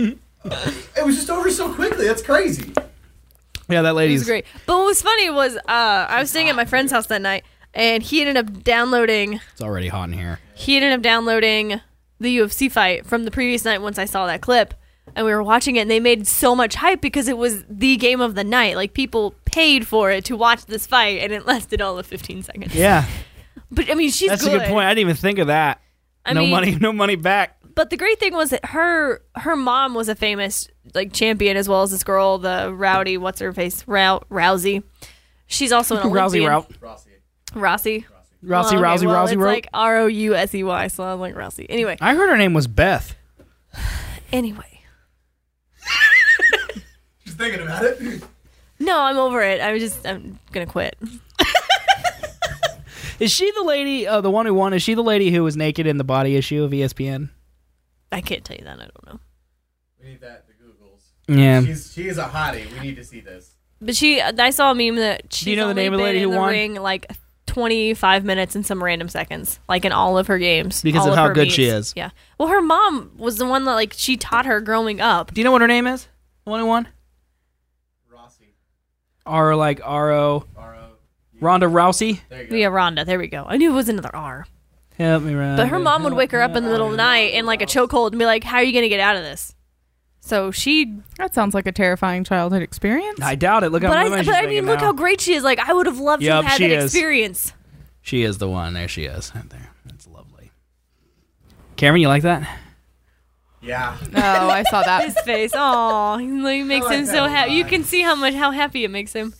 It was just over so quickly. That's crazy. Yeah, that It lady's was great. But what was funny was I was staying at my friend's house that night, and he ended up downloading. It's already hot in here. He ended up downloading the UFC fight from the previous night. Once I saw that clip, and we were watching it, and they made so much hype because it was the game of the night. Like people paid for it to watch this fight, and it lasted all of 15 seconds. Yeah, But I mean, she's that's good. a good point. I didn't even think of that. I No mean, money back. But the great thing was that her mom was a famous like champion as well as this girl, the Rowdy, what's her face, Rousey. She's also an Olympian. Rousey Rousey. It's wrote. like Rousey, so I was like Rousey. Anyway, I heard her name was Beth. Just thinking about it. No, I'm over it. I'm gonna quit. Is she the lady, the one who won? Is she the lady who was naked in the body issue of ESPN? I can't tell you that. I don't know. We need that. The Googles. Yeah. She is a hottie. We need to see this. But I saw a meme that she's you know the only name of the been lady in who the won? ring like 25 minutes and some random seconds, like in all of her games. Because all of how her good she meets. is. Yeah. Well, her mom was the one that like she taught her growing up. Do you know what her name is? The one who won? Rossi. R like R-O. R-O. Ronda Rousey? There you go. Yeah, Rhonda. There we go. I knew it was another R. Help me, Ronda. But her mom would wake her up in the middle of the night in like a chokehold and be like, "How are you gonna get out of this?" So she. That sounds like a terrifying childhood experience. I doubt it. Look how But much she's I making mean, look now. how great she is. Like I would have loved to Yup, have had she that is. experience. She is the one. There she is. Right there. That's lovely. Cameron, you like that? Yeah. Oh, I saw that. His face, oh, he makes I like him that so a happy. You lot. can see how happy it makes him.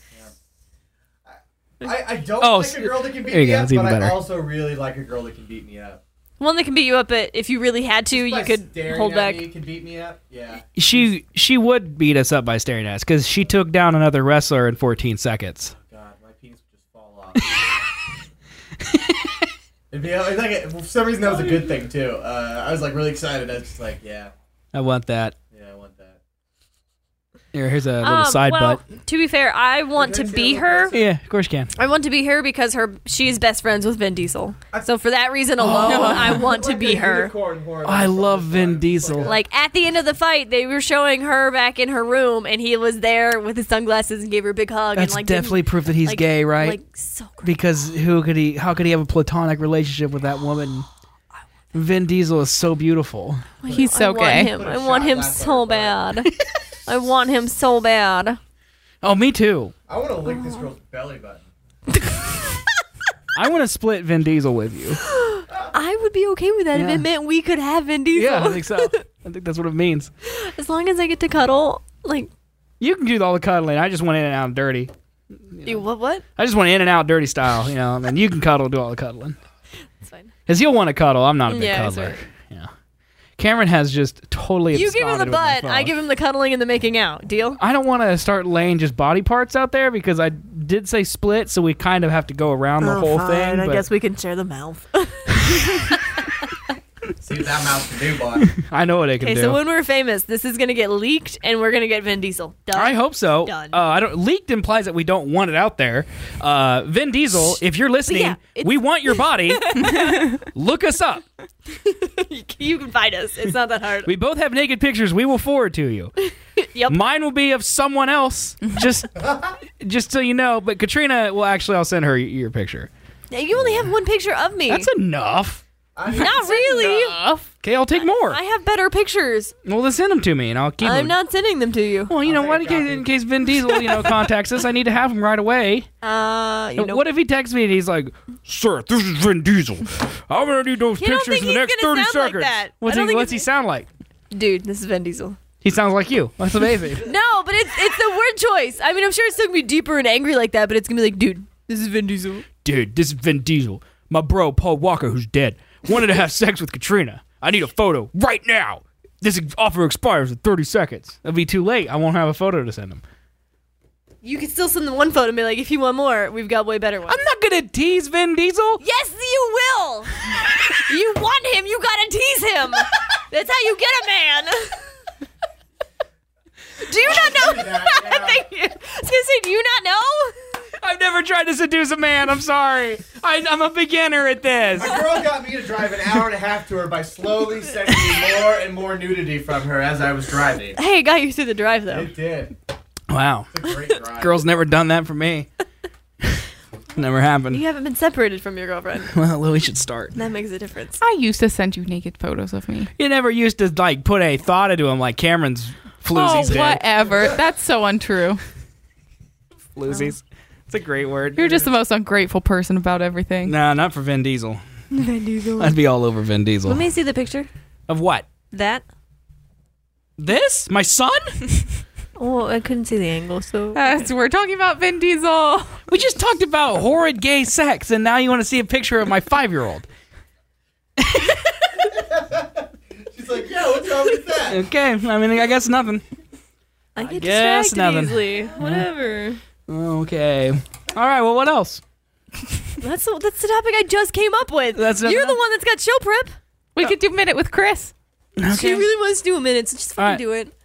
I don't Oh, like a girl that can beat there you me go, up, it's even but better. I also really like a girl that can beat me up. One that can beat you up, but if you really had to, By you could staring hold at back. Me can beat me up. Yeah. She would beat us up by staring at us because she took down another wrestler in 14 seconds. God, my penis would just fall off. It'd be it's like for some reason that was a good thing too. I was like really excited. I was just like, yeah, I want that. I want that. Here's a little side well, butt. to be fair, I want to Can I see be that her. little Yeah, of course you can. I want to be her because she's best friends with Vin Diesel. So for that reason alone, I want to be her. I love Vin Diesel. Like at the end of the fight, they were showing her back in her room, and he was there with his sunglasses and gave her a big hug. That's and like definitely proof that he's like- gay, right? Like so great. Because how could he have a platonic relationship with that woman? Vin Diesel is so beautiful. He's so I want gay. him. I want him so bad. I want him so bad. Oh, me too. I want to lick this girl's belly button. I want to split Vin Diesel with you. I would be okay with that if Yeah. it meant we could have Vin Diesel. Yeah, I think so. I think that's what it means. As long as I get to cuddle, like, You can do all the cuddling. I just want in and out dirty. you what? I just want in and out dirty style, and you can cuddle, do all the cuddling. It's fine. Because he'll want to cuddle. I'm not a big Yeah, cuddler. sorry. Yeah. Cameron has just totally You give him the absconded with my butt. phone. I give him the cuddling and the making out. Deal? I don't want to start laying just body parts out there because I did say split, so we kind of have to go around the whole thing. I but guess we can share the mouth. See what that mouse can do, boy. I know what it can Okay, do. so when we're famous, this is gonna get leaked, and we're gonna get Vin Diesel. Done. I hope so. Done. I don't. Leaked implies that we don't want it out there. Vin Diesel, if you're listening, yeah, it's- we want your body. Look us up. You can find us. It's not that hard. We both have naked pictures. We will forward to you. Yep. Mine will be of someone else. Just so you know. But Katrina, well, actually, I'll send her your picture. You only have one picture of me. That's enough. Not really. Okay, I'll take more. I have better pictures. Well, then send them to me, and I'll keep them. I'm not sending them to you. Well, you know I'll what? take a copy. In case Vin Diesel, contacts us, I need to have him right away. What if he texts me and he's like, "Sir, this is Vin Diesel. I'm gonna need those You don't pictures think in the he's next gonna 30 sound like seconds." that. I What's don't think he it's- sound like? Dude, this is Vin Diesel. He sounds like you. That's amazing. No, but it's the word choice. I mean, I'm sure it's still gonna be deeper and angry like that, but it's gonna be like, dude, this is Vin Diesel. Dude, this is Vin Diesel. My bro Paul Walker, who's dead, wanted to have sex with Katrina. I need a photo right now. This offer expires in 30 seconds. It'll be too late. I won't have a photo to send him. You can still send them one photo and be like, if you want more, we've got way better ones. I'm not gonna tease Vin Diesel. Yes, you will. You want him, you gotta tease him. That's how you get a man. Do you not know? I was gonna say, do you not know? I've never tried to seduce a man. I'm sorry. I'm a beginner at this. My girl got me to drive an hour and a half to her by slowly sending me more and more nudity from her as I was driving. Hey, it got you through the drive though. It did. Wow. It's a great drive. Girl's never done that for me. Never happened. You haven't been separated from your girlfriend. Well, we should start. That makes a difference. I used to send you naked photos of me. You never used to put a thought into him like Cameron's floozies Oh, did. whatever. That's so untrue. Floozies. It's a great word. You're just the most ungrateful person about everything. No, not for Vin Diesel. Vin Diesel. I'd be all over Vin Diesel. Let me see the picture. Of what? That. This? My son? Oh, I couldn't see the angle, so. So we're talking about Vin Diesel. We just talked about horrid gay sex, and now you want to see a picture of my 5-year-old. She's like, yeah, what's wrong with that? Okay, I mean, I guess nothing. I get guess distracted nothing. easily. Whatever. Okay. All right, well, what else? That's the topic I just came up with. That's You're enough? the one that's got show prep. We could do Minute with Chris. She really wants to do a minute, so just fucking Alright. do it.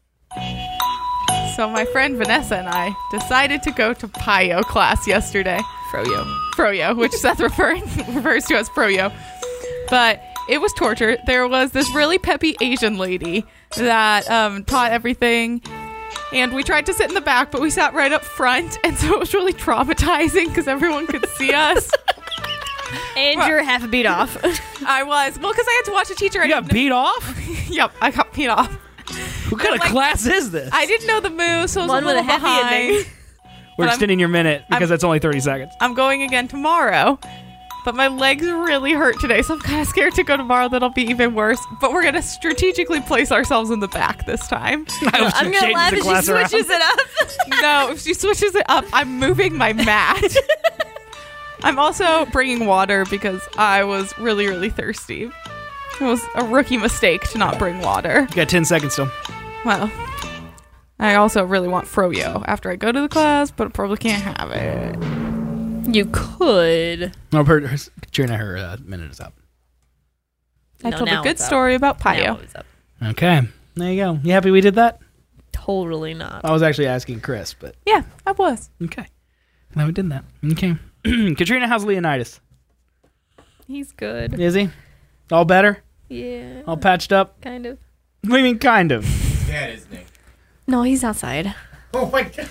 So my friend Vanessa and I decided to go to Payo class yesterday. Froyo, which Seth refers to as Froyo. But it was torture. There was this really peppy Asian lady that taught everything. And we tried to sit in the back, but we sat right up front. And so it was really traumatizing because everyone could see us. And you're half a beat off. I was. Well, because I had to watch a teacher. You got beat off? Yep, I got beat off. What kind of class is this? I didn't know the moves, so I was One a with a little happy behind. ending. We're but extending your minute because that's only 30 seconds. I'm going again tomorrow. But my legs really hurt today, so I'm kind of scared to go tomorrow. That'll be even worse. But we're going to strategically place ourselves in the back this time. I'm going to laugh if she switches it up. No, if she switches it up, I'm moving my mat. I'm also bringing water because I was really, really thirsty. It was a rookie mistake to not bring water. You got 10 seconds still. Well, I also really want Froyo after I go to the class, but I probably can't have it. You could. No, Katrina, her minute is up. I No, told now a good it's up. story about Now Payo. it's up. Okay. There you go. You happy we did that? Totally not. I was actually asking Chris, but Yeah, I was. okay. Glad we did that. Okay. Katrina, how's Leonidas? He's good. Is he? All better? Yeah. All patched up? Kind of. What do you mean, kind of? Dad, isn't he? No, he's outside. Oh my god.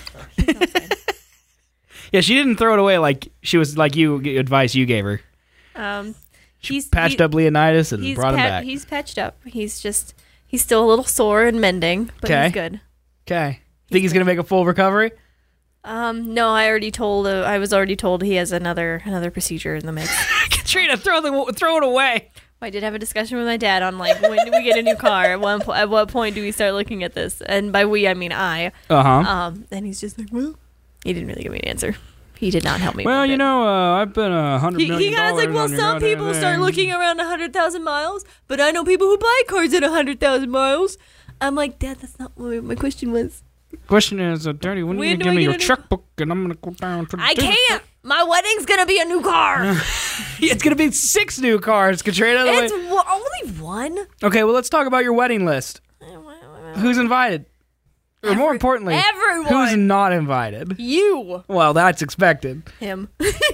Yeah, she didn't throw it away like she was like advice you gave her. He's Patched up Leonidas and brought him back. He's patched up. He's still a little sore and mending, but Okay. he's good. Okay. Think he's going to make a full recovery? No, I was already told he has another procedure in the mix. Katrina, throw it away. I did have a discussion with my dad on like when do we get a new car? At what point do we start looking at this? And by we I mean I. Uh-huh. And he's just like, well, he didn't really give me an answer. He did not help me. Well, one you bit. know, I've been $100 million. He kind of like, well, some people start looking around 100,000 miles, but I know people who buy cars at 100,000 miles. I'm like, Dad, that's not what my question was. Question is, Daddy, when are you do give I me get your a new- checkbook and I'm gonna go down to the I can't. My wedding's gonna be a new car. It's gonna be 6 new cars, Katrina. It's only one. Okay, well, let's talk about your wedding list. Who's invited? Or more importantly, everyone. who's not invited? You. Well, that's expected. Him.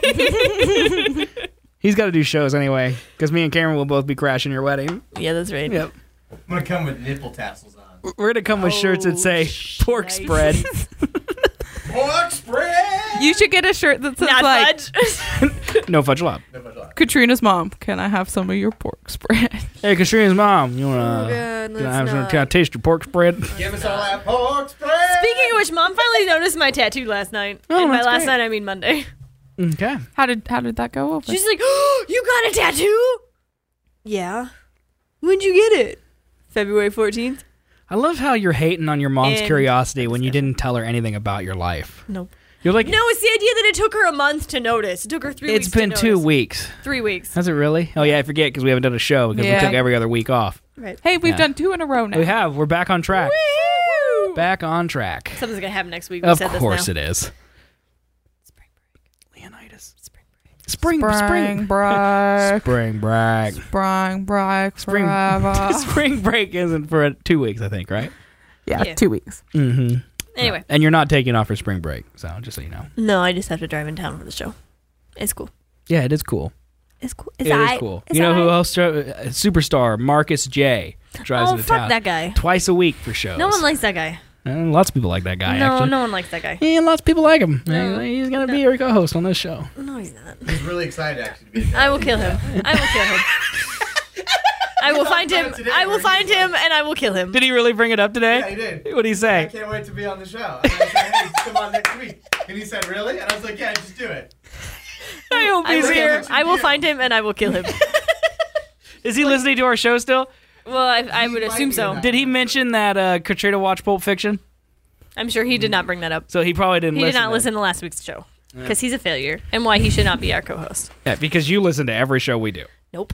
He's got to do shows anyway, because me and Cameron will both be crashing your wedding. Yeah, that's right. Yep. I'm gonna come with nipple tassels on. We're gonna come with shirts that say pork nice. spread. Pork spread. You should get a shirt that says Not like fudge. No fudge allowed. No much love. Katrina's mom. Can I have some of your pork spread? Hey, Katrina's mom, you wanna? God, Can I have some? Can I taste your pork spread? Give us all that pork spread. Speaking of which, Mom finally noticed my tattoo last night. Oh, and by that's last great. night, I mean Monday. Okay. How did that go over? She's like, oh, you got a tattoo? Yeah. When'd you get it? February 14th. I love how you're hating on your mom's And- curiosity when you didn't tell her anything about your life. Nope. You're like, No, it's the idea that it took her a month to notice. It took her 3 weeks. it's been to 2 notice. weeks. 3 weeks. Has it really? Oh yeah, I forget because we haven't done a show because Yeah. we took every other week off. Right. Hey, we've Yeah. done 2 in a row now. We have. We're back on track. Woo! Back on track. Something's gonna happen next week. We Of said course this now. it is. Spring break. Leonidas. Spring break. Spring Spring break. Spring break. Spring break. Spring Forever. Spring break isn't for 2 weeks, I think, right? Yeah, Yeah. 2 weeks. Mm-hmm. Anyway. And you're not taking off for spring break, so just so you know. No, I just have to drive in town for the show. It's cool. Yeah, it is cool. It's cool. It is cool. You know who else? Superstar Marcus J. drives Oh, into fuck town that guy. twice a week for shows. No one likes that guy. Lots of people like that guy. No, actually. no one likes that guy. Yeah, lots of people like him. No. He's gonna be a co-host on this show. No, he's not. He's really excited actually to be. I will kill him. I will kill him. I will find him. today I will where find he's him, and I will kill him. Did he really bring it up today? Yeah, he did. What did he I say? can't wait to be on the show. And I said, hey, come on next week. And he said, really? And I was like, yeah, just do it. I hope I he's will, here. I will find him, and I will kill him. Is he listening to our show still? Well, I would He might assume be so. in Did he mention that Katrina watched Pulp Fiction? I'm sure he did not bring that up. So he probably didn't He listen. did not then. listen to last week's show because he's a failure, and why he should not be our co-host. Yeah, because you listen to every show we do. Nope.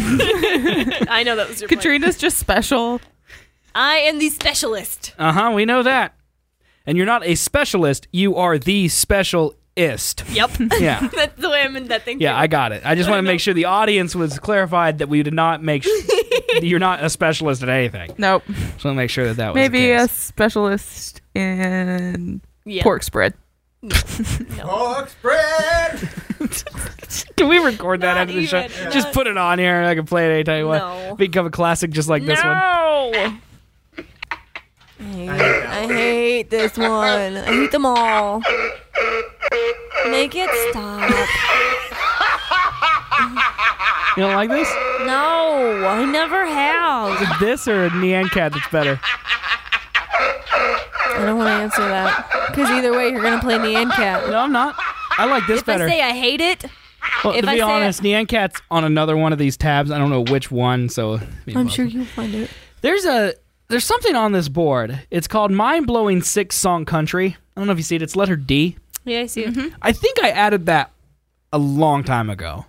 I know that was your point. Katrina's just special. I am the specialist. Uh-huh, we know that. And you're not a specialist, you are the specialist. Yep. Yeah. That's the way I meant that thing. Yeah, too. I got it. I just want to make sure the audience was clarified that we did not make you're not a specialist at anything. Nope. Just want to make sure that that was Maybe the a case. specialist in Yeah. pork spread. Pork spread. Can we record that Not after the show? even. Just put it on here. I can play it anytime you want. No. Become a classic just like this one. No. I hate this one. I hate them all. Make it stop. You don't like this? No, I never have. Is it this or Nyan Cat that's better? I don't want to answer that because either way, you're gonna play Nyan Cat. No, I'm not. I like this If better. I say I hate it, Well, if to I be say honest, Nyan Cat's on another one of these tabs. I don't know which one, so I'm sure you'll find it. There's something on this board. It's called Mind Blowing 6-Song Country. I don't know if you see it. It's letter D. Yeah, I see it. I think I added that a long time ago.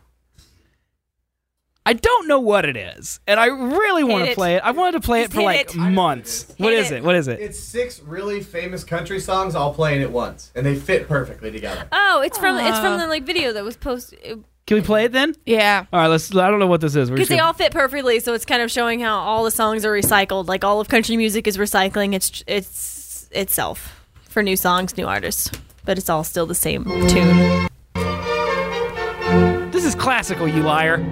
I don't know what it is, and I really want to it. play it. I wanted to play it Just for hit like it. months. Hit What it. is it? What is it? It's 6 really famous country songs all playing at once, and they fit perfectly together. Oh, it's from the like video that was posted Can we play it then? Yeah. All right, let's. I don't know what this is. We're because just they gonna- all fit perfectly. So it's kind of showing how all the songs are recycled. Like all of country music is recycling it's itself for new songs, new artists, but it's all still the same tune. This is classical, you liar.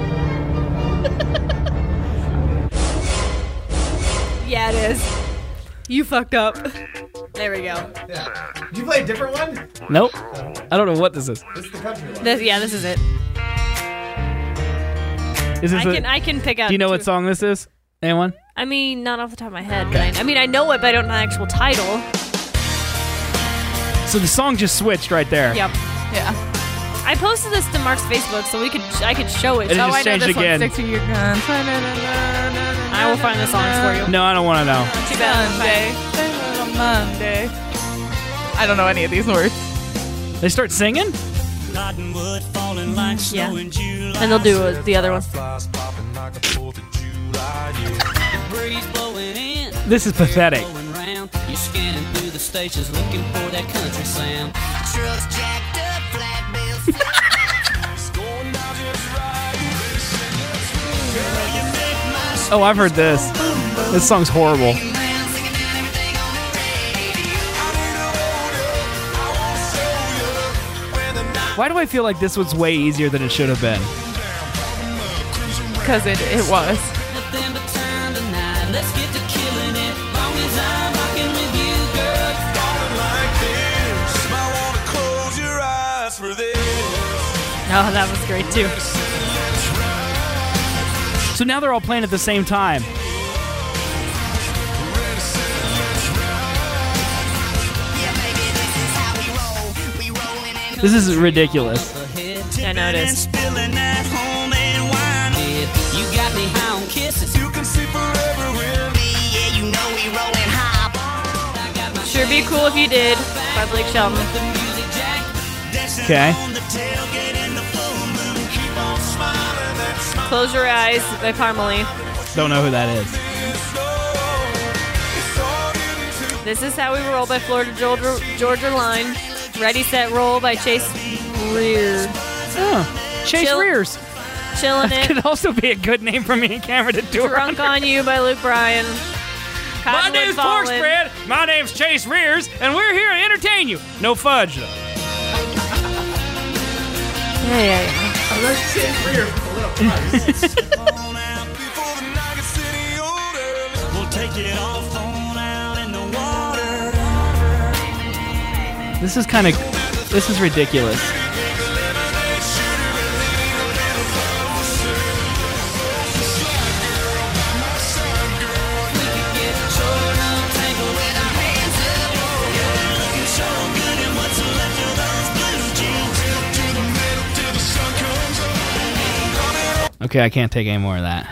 Yeah, it is. You fucked up. There we go. Yeah. Did you play a different one? Nope. I don't know what this is. This is the country one. This is it. Is this? I can pick out. Do you know what two. song this is? Anyone? I mean, not off the top of my head, but I mean, I know it, but I don't know the actual title. So the song just switched right there. Yep. Yeah. I posted this to Mark's Facebook, so I could show it. It So just I know changed this again. one. Stick to your guns. I will find the songs for you. No, I don't want to know. Too bad. Monday. Monday. I don't know any of these words. They start singing? Cottonwood falling like snow in July. And they'll do the other one. Breeze blowing in. This is pathetic. Blowing round. You scanning through the stations looking for that country sound. Trucks jacked up, flat bills. Oh, I've heard this. This song's horrible. Why do I feel like this was way easier than it should have been? Because it was. Nothing but time tonight. Let's get to killing it. Long as I'm rocking with you, girl. Falling like this. Might wanna close your eyes for this. Oh, that was great too. So now they're all playing at the same time. This is ridiculous. I know it is. You got me high on kisses. You can see forever with me. Yeah, you know we rolling high. Sure be cool if you did. By Blake Shelton. Okay. Close Your Eyes by Parmalee. Don't know who that is. This Is How We Roll by Florida Georgia Line. Ready, Set, Roll by Chase Rear. Oh, Chase Rears. Chillin' That It. could also be a good name for me and Cameron to do. Drunk on You by Luke Bryan. My Cottonwood name's Pork Fallin'. Spread. My name's Chase Rears, and we're here to entertain you. No fudge, though. Yeah. Unless Chase Rears with a little price. We'll take it off on out in the water. This is ridiculous. Okay, I can't take any more of that.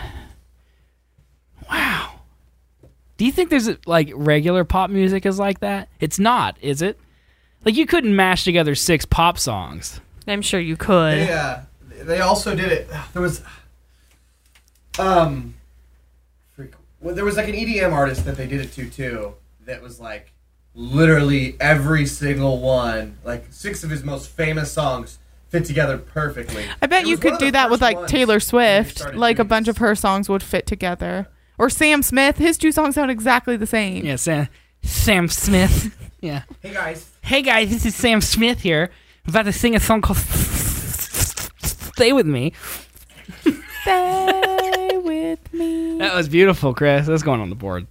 Wow. Do you think there's like regular pop music is like that? It's not, is it? Like you couldn't mash together 6 pop songs. I'm sure you could. They also did it. There was, there was like an EDM artist that they did it to too. That was like literally every single one, like 6 of his most famous songs fit together perfectly. I bet you could do that with like Taylor Swift. started Like a doing bunch this. of her songs would fit together. Or Sam Smith. His 2 songs sound exactly the same. Yeah, Sam Smith. Yeah. Hey guys. Hey guys, this is Sam Smith here. I'm about to sing a song called Stay With Me. Stay with me. That was beautiful, Chris. That's going on the board.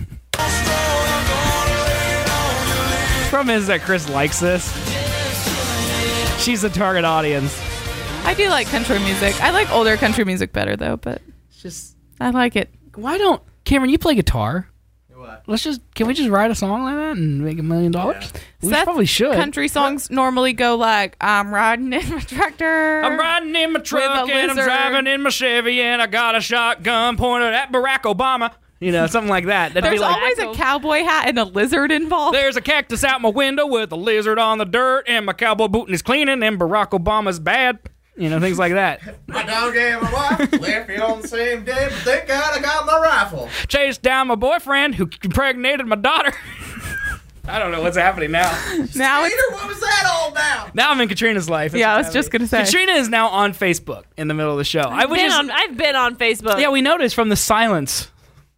Problem is that Chris likes this. She's the target audience. I do like country music. I like older country music better though, but It's just, I like it. why don't Cameron? You play guitar. What? Can we just write a song like that and make $1 million? We Seth, probably should. Country songs normally go like, I'm riding in my tractor. I'm riding in my truck With a and I'm lizard. driving in my Chevy and I got a shotgun pointed at Barack Obama. You know, something like that. That'd There's be like, always a cowboy hat and a lizard involved. there's a cactus out my window with a lizard on the dirt and my cowboy boot is cleaning and Barack Obama's bad. You know, things like that. My dog and my wife left me on the same day, but thank God I got my rifle. Chased down my boyfriend who impregnated my daughter. I don't know what's happening now. Now it's Peter, what was that all about? Now I'm in Katrina's life. That's Yeah, I what's was just happening. gonna say. Katrina is now on Facebook in the middle of the show. I've been on Facebook. Yeah, we noticed from the silence.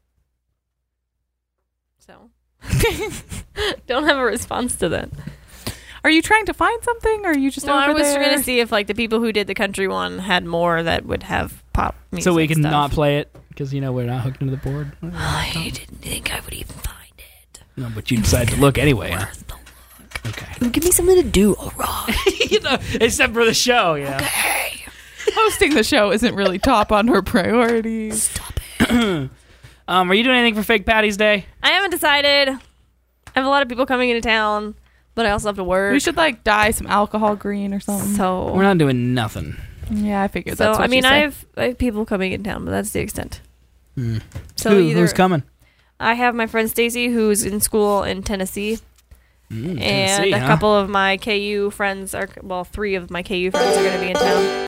So don't have a response to that. Are you trying to find something, or are you just Well, I over was there? trying to see if like the people who did the country one had more that would have pop music. So we can stuff. not play it because, you know, we're not hooked into the board. I didn't think I would even find it. No, but you decided to look anyway. Huh? Okay. Give me something to do. All right. You know, except for the show, you know. Okay. Hosting the show isn't really top on her priorities. Stop it. Are you doing anything for Fake Patty's Day? I haven't decided. I have a lot of people coming into town, but I also have to work. We should like dye some alcohol green or something. So We're not doing nothing. Yeah, I figured So that's what I mean, you I said. have people coming in town, but that's the extent. So Who's coming? I have my friend Stacy, who's in school in Tennessee, and Tennessee, a huh? couple of my KU friends are, well, 3 of my KU friends are going to be in town.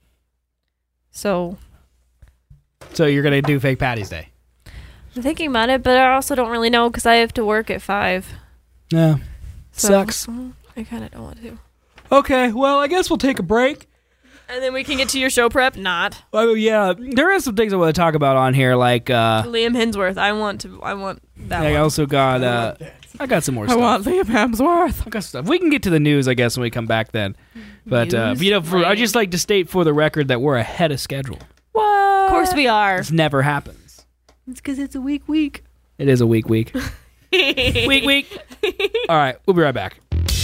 So you're gonna do fake Patty's Day? I'm thinking about it, but I also don't really know because I have to work at 5. Yeah, So, sucks. I kind of don't want to. Okay, well, I guess we'll take a break. And then we can get to your show prep. Not Oh yeah, there are some things I want to talk about on here, like Liam Hemsworth. I want that I one. also got I got some more stuff. Liam Hemsworth. I got stuff. We can get to the news, I guess, when we come back then. But News? I just like to state for the record that we're ahead of schedule. What? Of course we are. This never happens. It's because it's a week. It is a week. Week. All right, we'll be right back.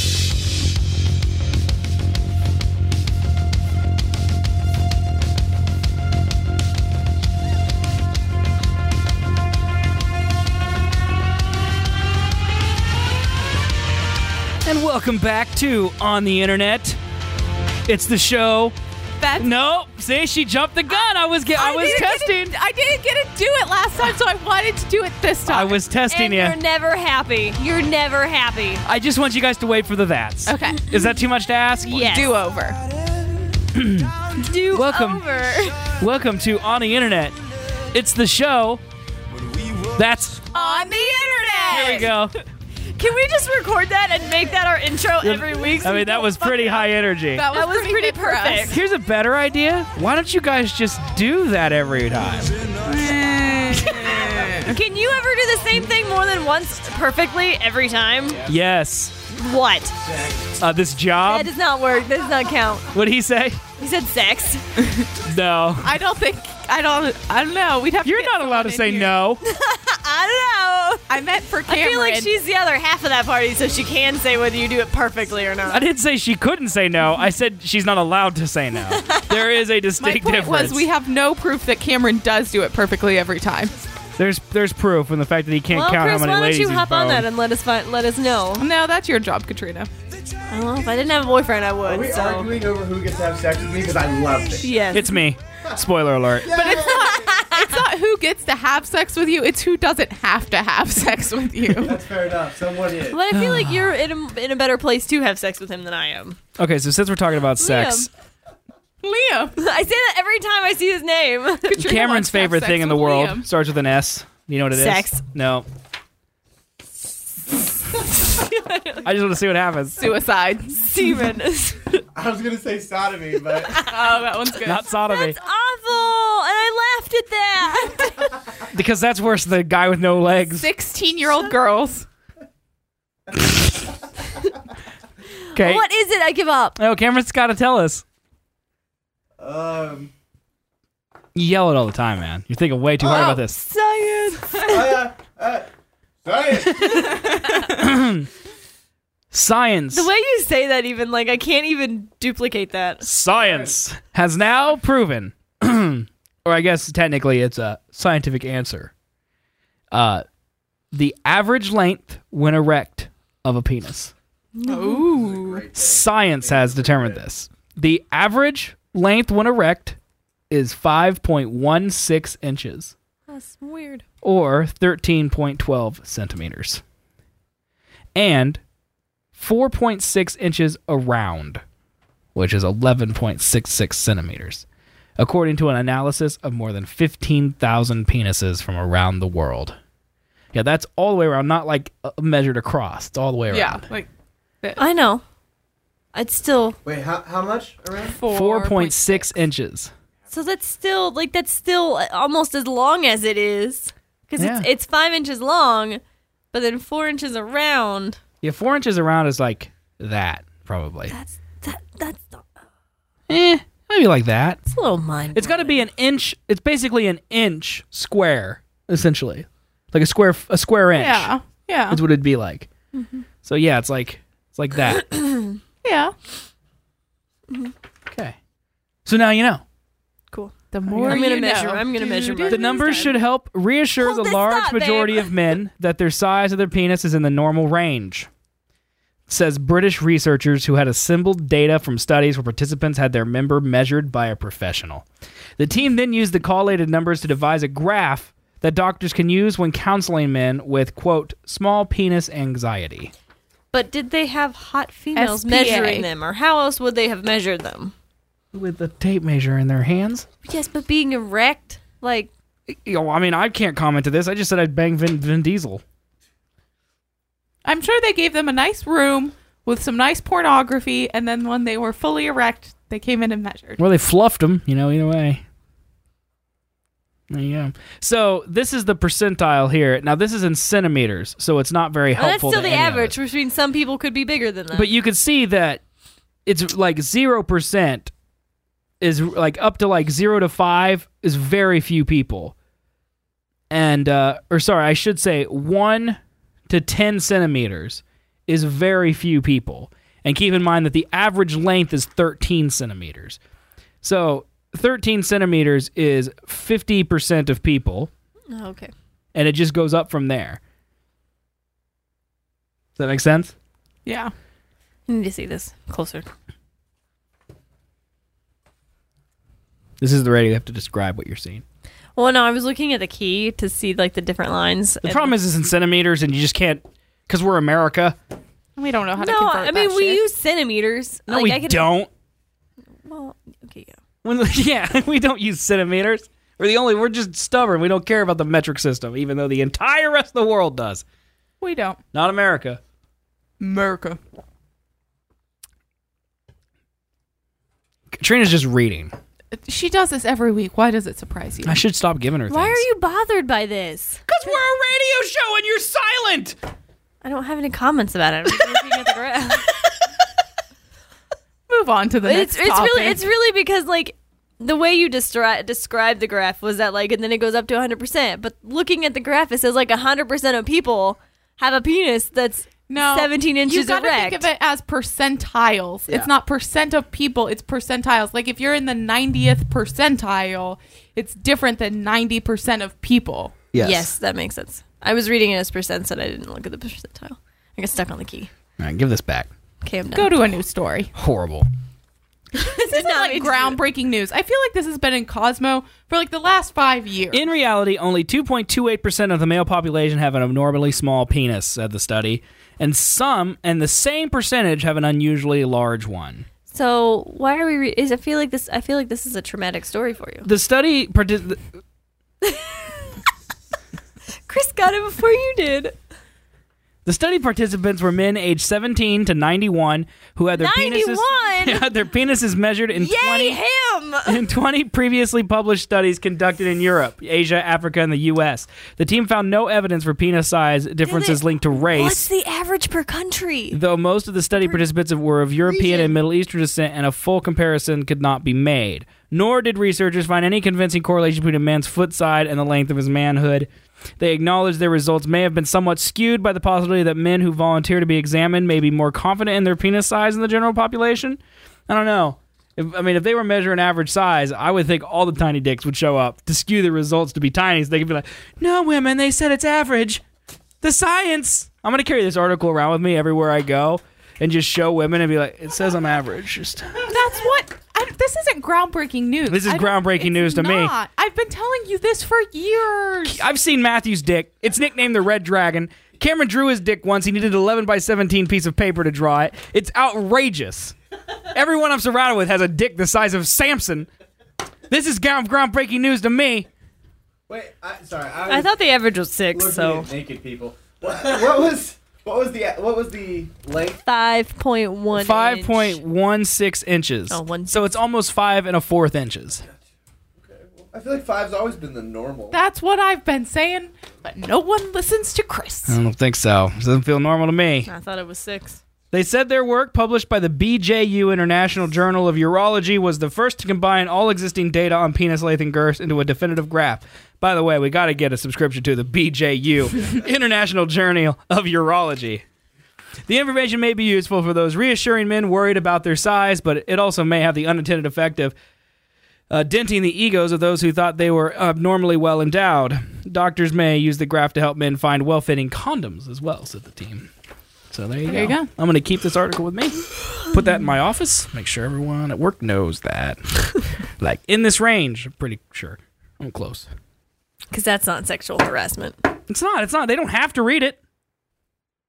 And welcome back to On the Internet. It's the show. No, see, she jumped the gun. I was testing. I didn't get to do it last time, so I wanted to do it this time. I was testing And you. you're never happy. You're never happy. I just want you guys to wait for the that's. Okay. Is that too much to ask? Yes. Do over. Do Welcome. over. Welcome to On the Internet. It's the show that's On the internet. Here we go. Can we just record that and make that our intro every week? so I mean, we that don't was fuck pretty it up? high energy. That was pretty good for us. perfect. Here's a better idea. Why don't you guys just do that every time? Can you ever do the same thing more than once perfectly every time? Yes. What? This job. That does not work. That does not count. What'd he say? He said sex. No. I don't know. We'd have. You're to get not allowed to someone say in here. no. I don't know. I meant for Cameron. I feel like she's the other half of that party, so she can say whether you do it perfectly or I not. didn't say she couldn't say no. I said she's not allowed to say no. There is a My distinct point difference. was we have no proof that Cameron does do it perfectly every time. There's proof in the fact that he can't Well, count Chris, how many why ladies don't you he's hop on boned. that and let us know? No, that's your job, Katrina. I don't know. If I didn't have a boyfriend, I Are would. we So arguing over who gets to have sex with me? Because I loved it. yes, It's me. Spoiler alert. But it's not who gets to have sex with you. It's who doesn't have to have sex with you. That's fair enough. Someone is. But I feel like you're in a better place to have sex with him than I am. Okay, so since we're talking about sex, Liam. I say that every time I see his name. Katrina Cameron's wants to have favorite sex thing in the with world Liam. starts with an S. You know what it is? Sex. No. I just want to see what happens. Suicide. Semen. I was gonna say sodomy, but Oh, that one's good. Not sodomy. That's awful, and I laughed at that. Because that's worse than the guy with no legs. 16-year-old girls. Okay. What is it? I give up. Oh, Cameron's got to tell us. You yell it all the time, man. You're thinking way too hard about this. Science. Science. The way you say that, even like I can't even duplicate that. Science has now proven, or I guess technically it's a scientific answer. The average length when erect of a penis. Ooh. Science has determined this. The average length when erect is 5.16 inches, That's weird. or 13.12 centimeters, and 4.6 inches around, which is 11.66 centimeters, according to an analysis of more than 15,000 penises from around the world. Yeah, that's all the way around, not like measured across. It's all the way around. Yeah, like I know. I'd still. wait, how much around? 4.6 inches. So that's still almost as long as it is, because Yeah. it's 5 inches long, but then 4 inches around. Yeah, 4 inches around is like that, probably. That's not, Maybe like that. it's a little mind. It's got to be an inch. It's basically an inch square, essentially, like a square inch. yeah, yeah, Is what it'd be like. So yeah, it's like that. yeah. Okay. So now you know. cool. The more I'm gonna you measure. know. I'm gonna measure. The numbers should help reassure Hold the this large thought, majority babe. of men that their size of their penis is in the normal range. Says British researchers who had assembled data from studies where participants had their member measured by a professional. The team then used the collated numbers to devise a graph that doctors can use when counseling men with, quote, small penis anxiety. But did they have hot females SPA. measuring them, or how else would they have measured them? With the tape measure in their hands. Yes, but being erect, like... I mean, I can't comment to this. I just said I'd bang Vin Diesel. I'm sure they gave them a nice room with some nice pornography, and then when they were fully erect, they came in and measured. Well, they fluffed them, either way. There you go. So this is the percentile here. Now, this is in centimeters, so it's not very Well, that's helpful still to the any of average, us. which means some people could be bigger than that. But you can see that it's like 0% is like up to like 0 to 5 is very few people. And, I should say 1 to 10 centimeters is very few people. And keep in mind that the average length is 13 centimeters. So 13 centimeters is 50% of people. Oh, okay. And it just goes up from there. Does that make sense? Yeah. I need to see this closer. This is the radio. You have to describe what you're seeing. Well, no, I was looking at the key to see like the different lines. The problem is it's in centimeters, and you just can't, because we're America. We don't know how to No, convert I mean that we shit. use centimeters. No, we don't. Well, okay, yeah. We don't use centimeters. We're just stubborn. We don't care about the metric system, even though the entire rest of the world does. We don't. Not America. America. Katrina's just reading. She does this every week. Why does it surprise you? I should stop giving her things. Why are you bothered by this? Because we're a radio show and you're silent. I don't have any comments about it. I'm just looking at the graph. Move on to the next topic. It's really because like the way you describe the graph was that like, and then it goes up to 100%. But looking at the graph, it says like 100% of people have a penis that's 17 inches you gotta erect. think of it as percentiles. Yeah. It's not percent of people, it's percentiles. Like if you're in the 90th percentile, it's different than 90% of people. Yes, that makes sense. I was reading it as percents and I didn't look at the percentile. I got stuck on the key. All right, give this back. Okay, I'm done. Go to a new story. Horrible. This isn't like groundbreaking news. I feel like this has been in Cosmo for like the last 5 years. In reality, only 2.28% of the male population have an abnormally small penis, said the study, and the same percentage have an unusually large one. So why are we? I feel like this is a traumatic story for you. The study Chris got it before you did. The study participants were men aged 17 to 91 who had their 91? penises measured in him! in 20 previously published studies conducted in Europe, Asia, Africa, and the U.S. The team found no evidence for penis size differences linked to race. What's the average per country? Though most of the study participants were of European region. and Middle Eastern descent, and a full comparison could not be made. Nor did researchers find any convincing correlation between a man's foot size and the length of his manhood. They acknowledged their results may have been somewhat skewed by the possibility that men who volunteer to be examined may be more confident in their penis size than the general population. I don't know. If they were measuring average size, I would think all the tiny dicks would show up to skew the results to be tiny. So they could be like, no, women, they said it's average. The science. I'm going to carry this article around with me everywhere I go and just show women and be like, it says I'm average. That's what... this isn't groundbreaking news. This is groundbreaking news to me. I've been telling you this for years. I've seen Matthew's dick. It's nicknamed the Red Dragon. Cameron drew his dick once. He needed an 11 by 17 piece of paper to draw it. It's outrageous. Everyone I'm surrounded with has a dick the size of Samson. This is groundbreaking news to me. Wait, sorry. I thought the average was 6. So at naked people. What was the length? 5.1. 5.16 inches. Oh, 1/6. So it's almost 5 1/4 inches. I feel like 5's always been the normal. That's what I've been saying, but no one listens to Chris. I don't think so. It doesn't feel normal to me. I thought it was 6. They said their work, published by the BJU International Journal of Urology, was the first to combine all existing data on penis length and girth into a definitive graph. By the way, we got to get a subscription to the BJU International Journal of Urology. The information may be useful for those reassuring men worried about their size, but it also may have the unintended effect of denting the egos of those who thought they were abnormally well endowed. Doctors may use the graph to help men find well-fitting condoms as well, said the team. So there you go. I'm going to keep this article with me. Put that in my office. Make sure everyone at work knows that. Like, in this range, I'm pretty sure. I'm close. Because that's not sexual harassment. It's not. They don't have to read it.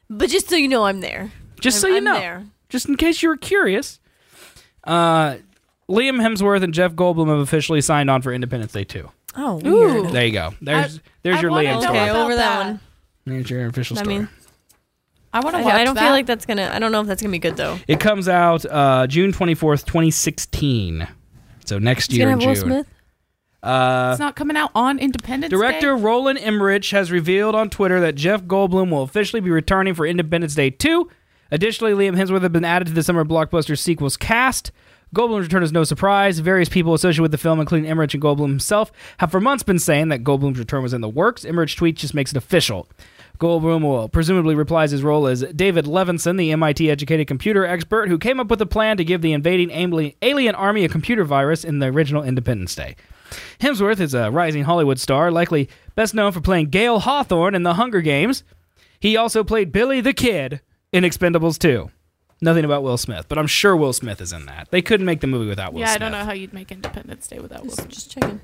But just so you know, I'm there. Just so you I'm know. there. Just in case you were curious. Liam Hemsworth and Jeff Goldblum have officially signed on for Independence Day 2. Oh, Ooh. weird. There you go. There's I your wanna Liam know story. Okay, about over that that. one. There's your official story. mean, I want to watch I don't that. feel like that's gonna. I don't know if that's gonna be good though. It comes out June 24th, 2016. So next It's year gonna in have Will June. Smith. It's not coming out on Independence Director Day. Roland Emmerich has revealed on Twitter that Jeff Goldblum will officially be returning for Independence Day 2. Additionally, Liam Hemsworth has been added to the summer blockbuster sequels cast. Goldblum's return is no surprise. Various people associated with the film, including Emmerich and Goldblum himself, have for months been saying that Goldblum's return was in the works. Emmerich's tweet just makes it official. Goldblum will presumably reprise his role as David Levinson, the MIT-educated computer expert who came up with a plan to give the invading alien army a computer virus in the original Independence Day. Hemsworth is a rising Hollywood star, likely best known for playing Gale Hawthorne in The Hunger Games. He also played Billy the Kid in Expendables 2. Nothing about Will Smith, but I'm sure Will Smith is in that. They couldn't make the movie without Will Yeah, Smith. I don't know how you'd make Independence Day without Will Smith. Just checking.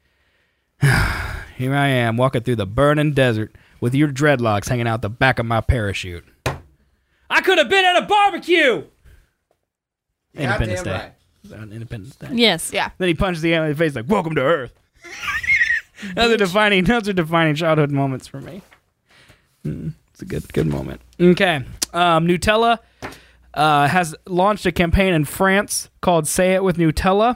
Here I am, walking through the burning desert with your dreadlocks hanging out the back of my parachute. I could have been at a barbecue! Independence Day. right. On Independence Day. Yes. Yeah. Then he punches the alien in the face like, "Welcome to Earth." Those are defining childhood moments for me. It's a good moment. Okay. Nutella has launched a campaign in France called Say It with Nutella.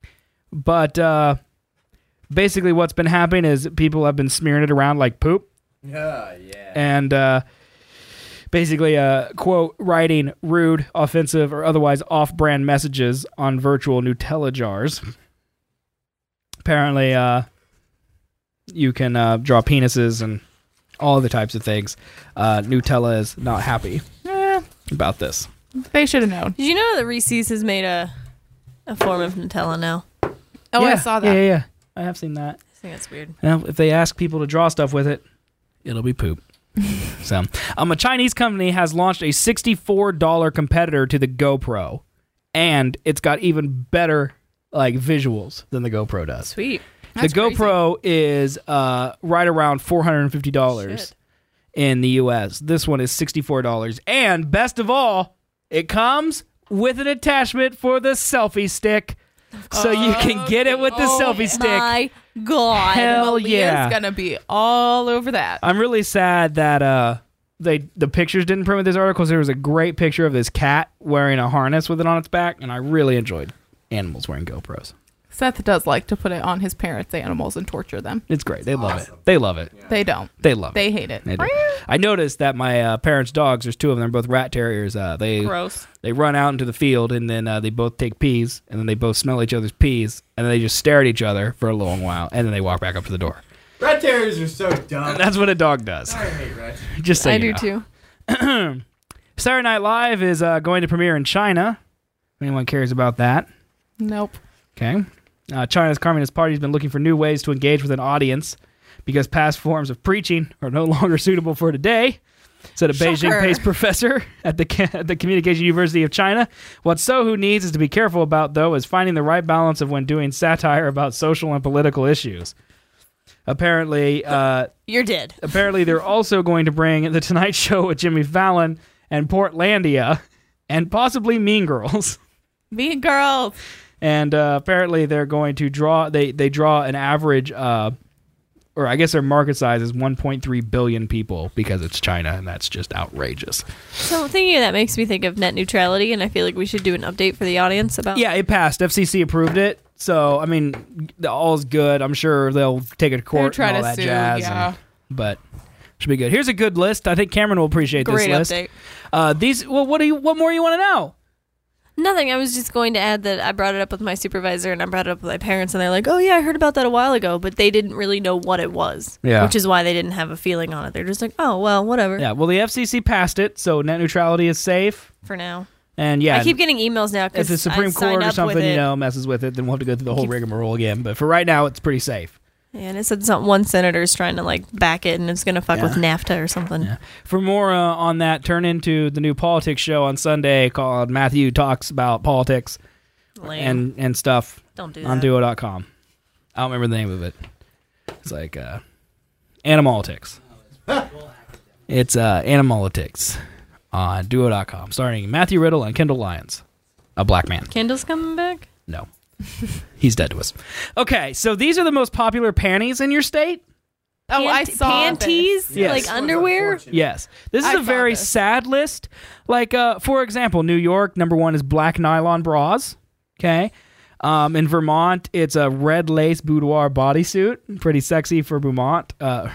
But basically what's been happening is people have been smearing it around like poop. Yeah. And basically, quote, writing rude, offensive, or otherwise off-brand messages on virtual Nutella jars. Apparently, you can draw penises and all other types of things. Nutella is not happy about this. They should have known. Did you know that Reese's has made a form of Nutella now? Oh, Yeah, I saw that. Yeah. I have seen that. I think that's weird. Now, if they ask people to draw stuff with it, it'll be poop. So, a Chinese company has launched a $64 competitor to the GoPro, and it's got even better like visuals than the GoPro does. Sweet. That's the GoPro is right around $450 Shit. in the U.S. This one is $64, and best of all, it comes with an attachment for the selfie stick, so you can get it with the selfie stick. My God. Hell Leah's yeah! gonna be all over that. I'm really sad that the pictures didn't print with this article. There was a great picture of this cat wearing a harness with it on its back, and I really enjoyed animals wearing GoPros. Seth does like to put it on his parents' animals and torture them. It's great. They love it. They love it. They don't. They love it. They hate it. They do. I noticed that my parents' dogs, there's two of them, both rat terriers. Gross. They run out into the field, and then they both take peas, and then they both smell each other's peas, and then they just stare at each other for a long while, and then they walk back up to the door. Rat terriers are so dumb. And that's what a dog does. I hate rat. Just so I you do know. too. Saturday Night Live is going to premiere in China. If anyone cares about that. Nope. Okay. China's Communist Party has been looking for new ways to engage with an audience because past forms of preaching are no longer suitable for today, said a Beijing-based professor at the Communication University of China. What Sohu needs is to be careful about, though, is finding the right balance of when doing satire about social and political issues. Apparently, You're dead. apparently they're also going to bring The Tonight Show with Jimmy Fallon and Portlandia and possibly Mean Girls. Mean Girls. And apparently they're going to draw, they draw an average, or I guess their market size is 1.3 billion people because it's China, and that's just outrageous. So thinking of that makes me think of net neutrality, and I feel like we should do an update for the audience about. Yeah, it passed. FCC approved it. So, I mean, all's good. I'm sure they'll take it to court try and all to that sue, jazz. yeah. But should be good. Here's a good list. I think Cameron will appreciate Great this list. update. What more you want to know? Nothing. I was just going to add that I brought it up with my supervisor and I brought it up with my parents, and they're like, "Oh yeah, I heard about that a while ago," but they didn't really know what it was. Yeah. Which is why they didn't have a feeling on it. They're just like, "Oh well, whatever." Yeah, well, the FCC passed it, so net neutrality is safe. For now. And yeah, I keep getting emails now if because the Supreme Court or something, messes with it, then we'll have to go through the whole rigmarole again. But for right now, it's pretty safe. And it said one senator's trying to like back it, and it's going to fuck with NAFTA or something. Yeah. For more on that, turn into the new politics show on Sunday called Matthew Talks About Politics Lame. and stuff Don't do on that. Duo.com. I don't remember the name of it. It's like Animaltics. It's Animalitics on Duo.com, starring Matthew Riddle and Kendall Lyons, a black man. Kendall's coming back? No. He's dead to us. Okay, so these are the most popular panties in your state? Oh, I saw panties, this. Yes. like underwear. Yes. This is I a saw very this. sad list. Like, for example, New York, number 1 is black nylon bras. Okay. In Vermont, it's a red lace boudoir bodysuit. Pretty sexy for Vermont.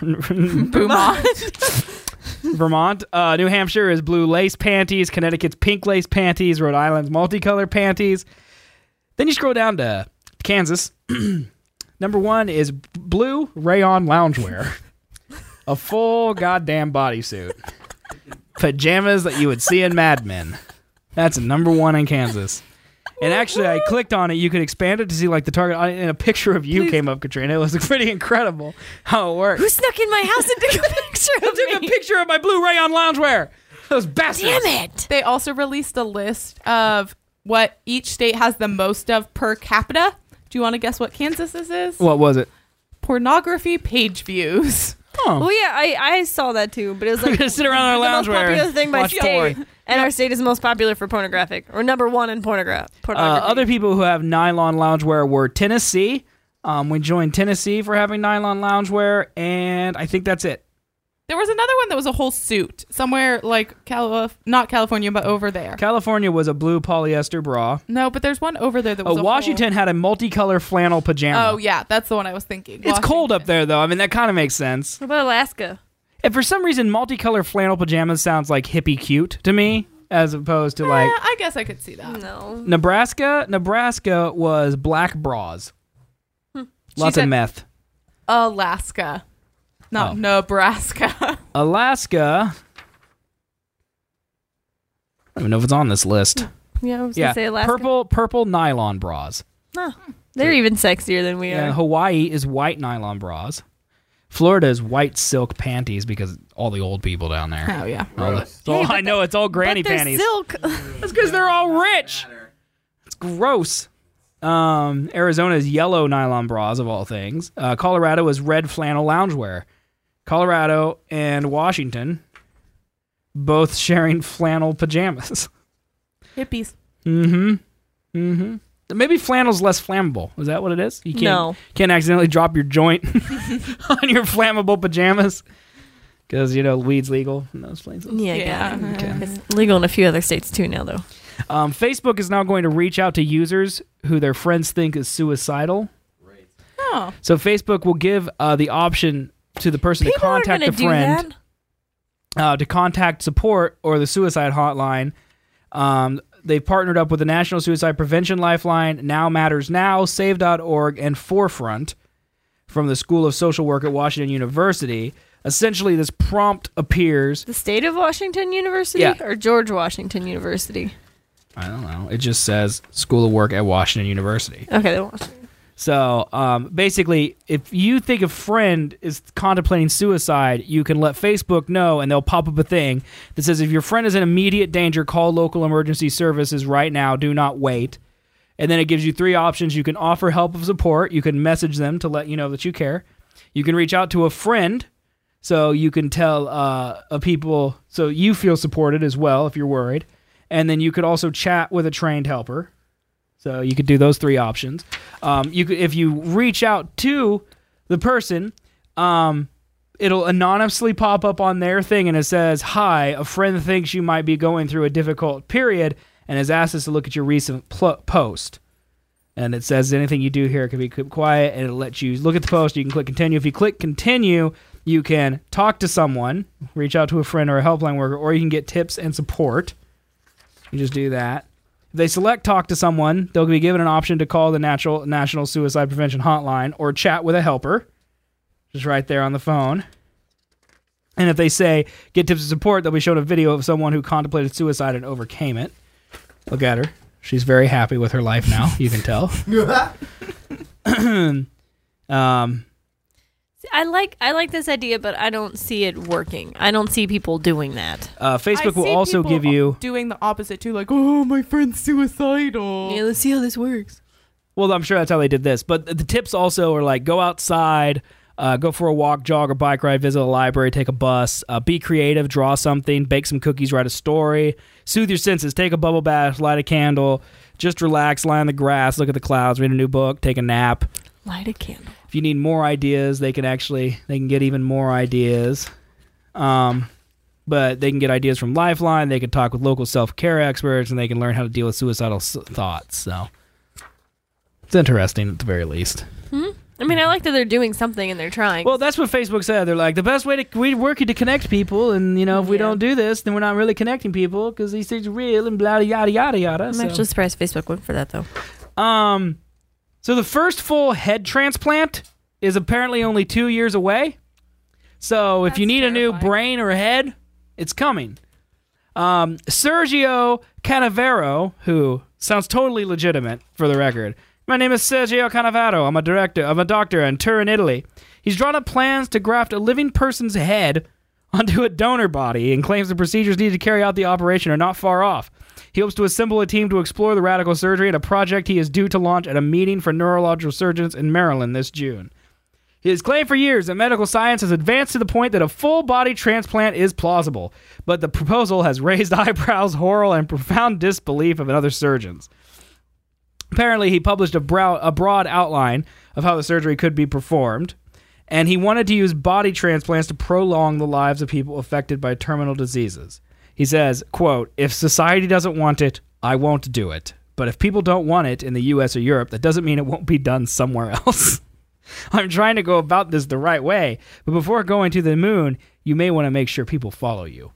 Vermont. New Hampshire is blue lace panties. Connecticut's pink lace panties. Rhode Island's multicolored panties. Then you scroll down to Kansas. Number 1 is blue rayon loungewear. A full goddamn bodysuit. Pajamas that you would see in Mad Men. That's number 1 in Kansas. And actually, I clicked on it. You could expand it to see like the target, and a picture of you came up, Katrina. It was pretty incredible how it worked. Who snuck in my house and took a picture I of took me? a picture of my blue rayon loungewear. Those bastards. Damn it! They also released a list of what each state has the most of per capita. Do you want to guess what Kansas's is? What was it? Pornography page views. Oh. Well, yeah, I saw that too, but it was We're like gonna sit around our the most loungewear popular and thing by watch state, porn. and our state is the most popular for pornographic, or number 1 in pornography. Other people who have nylon loungewear were Tennessee. We joined Tennessee for having nylon loungewear, and I think that's it. There was another one that was a whole suit somewhere like not California, but over there. California was a blue polyester bra. No, but there's one over there that was Washington had a multicolor flannel pajama. Oh yeah, that's the one I was thinking. It's cold up there, though. I mean, that kind of makes sense. What about Alaska? And for some reason, multicolor flannel pajamas sounds like hippie cute to me, as opposed to like I guess I could see that. No. Nebraska. Nebraska was black bras. Lots of said- meth. Alaska, not Oh. Nebraska. Alaska. I don't even know if it's on this list. Yeah, I was Yeah, gonna say Alaska. purple nylon bras. They're even sexier than we And are. Hawaii is white nylon bras. Florida is white silk panties because all the old people down there. Oh yeah. I know it's all granny but they're panties. silk. That's because they're all rich. It's gross. Arizona is yellow nylon bras of all things. Colorado is red flannel loungewear. Colorado and Washington both sharing flannel pajamas. Hippies. Maybe flannel's less flammable. Is that what it is? You can't accidentally drop your joint on your flammable pajamas because weed's legal in those places. Yeah. It's legal in a few other states too now, though. Facebook is now going to reach out to users who their friends think is suicidal. Oh. So Facebook will give the option to the person People to aren't contact gonna a do friend that. to contact support or the suicide hotline. They've partnered up with the National Suicide Prevention Lifeline, Now Matters Now, Save.org, and Forefront from the School of Social Work at Washington University. Essentially, this prompt appears. The state of Washington University or George Washington University? I don't know. It just says School of Work at Washington University. Okay, the Washington. So basically, if you think a friend is contemplating suicide, you can let Facebook know, and they'll pop up a thing that says, if your friend is in immediate danger, call local emergency services right now. Do not wait. And then it gives you 3 options. You can offer help of support. You can message them to let you know that you care. You can reach out to a friend, so you can tell people, so you feel supported as well if you're worried. And then you could also chat with a trained helper. So you could do those 3 options. If you reach out to the person, it'll anonymously pop up on their thing, and it says, "Hi, a friend thinks you might be going through a difficult period and has asked us to look at your recent post." And it says anything you do here can be kept quiet, and it'll let you look at the post. You can click continue. If you click continue, you can talk to someone, reach out to a friend or a helpline worker, or you can get tips and support. You just do that. If they select talk to someone, they'll be given an option to call the National Suicide Prevention Hotline or chat with a helper, just right there on the phone. And if they say get tips and support, they'll be shown a video of someone who contemplated suicide and overcame it. Look at her. She's very happy with her life now. You can tell. I like this idea, but I don't see it working. I don't see people doing that. Facebook will also give you doing the opposite too, like, oh, my friend's suicidal. Yeah, let's see how this works. Well, I'm sure that's how they did this. But the tips also are like go outside, Go for a walk, jog, or bike ride, visit a library, take a bus, be creative, draw something, bake some cookies, write a story, soothe your senses, take a bubble bath, light a candle, just relax, lie on the grass, look at the clouds, read a new book, take a nap. Light a candle. If you need more ideas, they can get even more ideas. But they can get ideas from Lifeline, they can talk with local self-care experts, and they can learn how to deal with suicidal thoughts. So it's interesting at the very least. I mean, I like that they're doing something and they're trying. Well, that's what Facebook said. They're like, the best way we're working to connect people, and if we don't do this, then we're not really connecting people because these things are real and blah yada yada yada. I'm actually surprised Facebook went for that though. So the first full head transplant is apparently only 2 years away. So if you need a new brain or head, it's coming. Sergio Canavero, who sounds totally legitimate for the record. My name is Sergio Canavero. I'm a doctor in Turin, Italy. He's drawn up plans to graft a living person's head onto a donor body and claims the procedures needed to carry out the operation are not far off. He hopes to assemble a team to explore the radical surgery in a project he is due to launch at a meeting for neurological surgeons in Maryland this June. He has claimed for years that medical science has advanced to the point that a full-body transplant is plausible, but the proposal has raised eyebrows, horror, and profound disbelief of other surgeons. Apparently, he published a broad outline of how the surgery could be performed, and he wanted to use body transplants to prolong the lives of people affected by terminal diseases. He says, quote, "If society doesn't want it, I won't do it. But if people don't want it in the US or Europe, that doesn't mean it won't be done somewhere else. I'm trying to go about this the right way, but before going to the moon, you may want to make sure people follow you."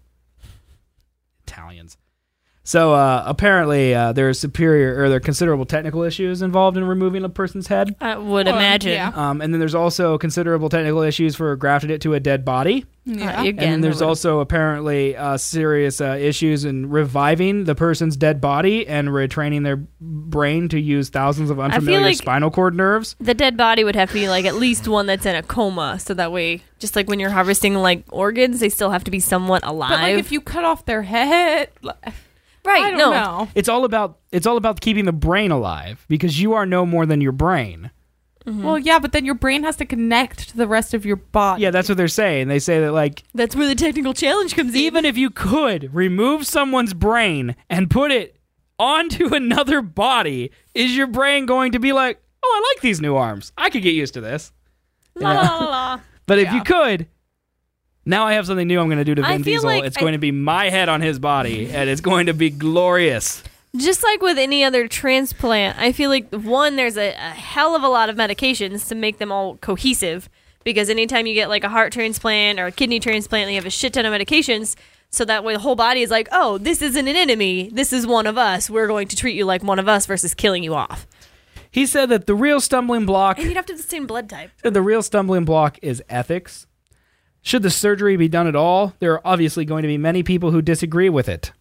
Italians. So apparently there are considerable technical issues involved in removing a person's head. I would imagine. Yeah. And then there's also considerable technical issues for grafting it to a dead body. Yeah. And there's also apparently serious issues in reviving the person's dead body and retraining their brain to use thousands of unfamiliar like spinal cord nerves. The dead body would have to be like at least one that's in a coma, so that way, just like when you're harvesting like organs, they still have to be somewhat alive. But like if you cut off their head, right? I don't know. It's all about keeping the brain alive because you are no more than your brain. Mm-hmm. Well, yeah, but then your brain has to connect to the rest of your body. Yeah, that's what they're saying. They say that like that's where the technical challenge comes in. Even if you could remove someone's brain and put it onto another body, is your brain going to be like, "Oh, I like these new arms. I could get used to this." La la la la. But if you could, now I have something new I'm going to do to I Vin feel Diesel. like It's going to be my head on his body, and it's going to be glorious. Just like with any other transplant, I feel like, one, there's a hell of a lot of medications to make them all cohesive. Because anytime you get like a heart transplant or a kidney transplant, you have a shit ton of medications. So that way the whole body is like, oh, this isn't an enemy. This is one of us. We're going to treat you like one of us versus killing you off. He said that the real stumbling block... And you'd have to have the same blood type. The real stumbling block is ethics. Should the surgery be done at all, there are obviously going to be many people who disagree with it.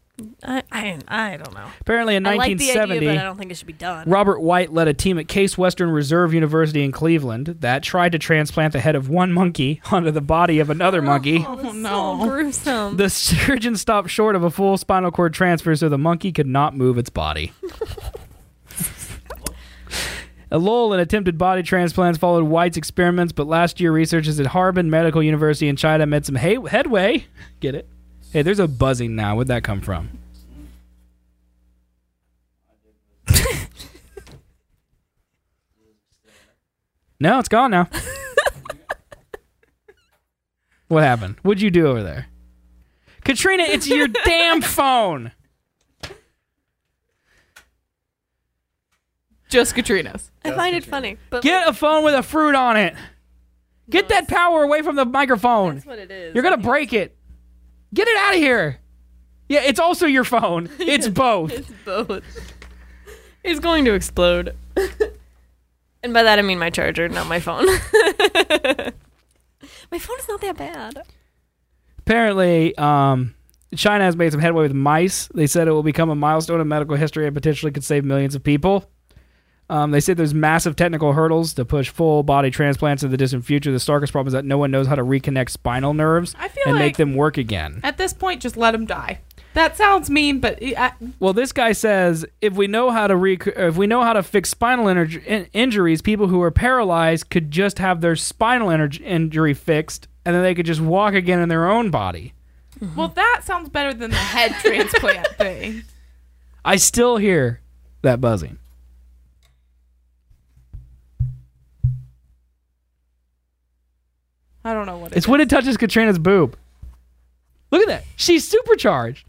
I don't know. Apparently in 1970, I like the idea, but I don't think it should be done. Robert White led a team at Case Western Reserve University in Cleveland that tried to transplant the head of one monkey onto the body of another monkey. Oh, no. So gruesome. The surgeon stopped short of a full spinal cord transfer, so the monkey could not move its body. A lull in attempted body transplants followed White's experiments, but last year researchers at Harbin Medical University in China made some headway. Get it? Hey, there's a buzzing now. Where'd that come from? No, it's gone now. What happened? What'd you do over there? Katrina, it's your damn phone. Just Katrina's. I find it funny. But Get a phone with a fruit on it. Get that power away from the microphone. That's what it is. You're going to break it. Get it out of here. Yeah, it's also your phone. It's both. It's both. It's going to explode. And by that I mean my charger, not my phone. My phone is not that bad. Apparently, China has made some headway with mice. They said it will become a milestone in medical history and potentially could save millions of people. They said there's massive technical hurdles to push full body transplants in the distant future. The starkest problem is that no one knows how to reconnect spinal nerves and make them work again. At this point, just let them die. That sounds mean, but Well, this guy says if we know how to fix spinal injuries, people who are paralyzed could just have their spinal injury fixed, and then they could just walk again in their own body. well, that sounds better than the head transplant thing. I still hear that buzzing. I don't know what It's when it touches Katrina's boob. Look at that. She's supercharged.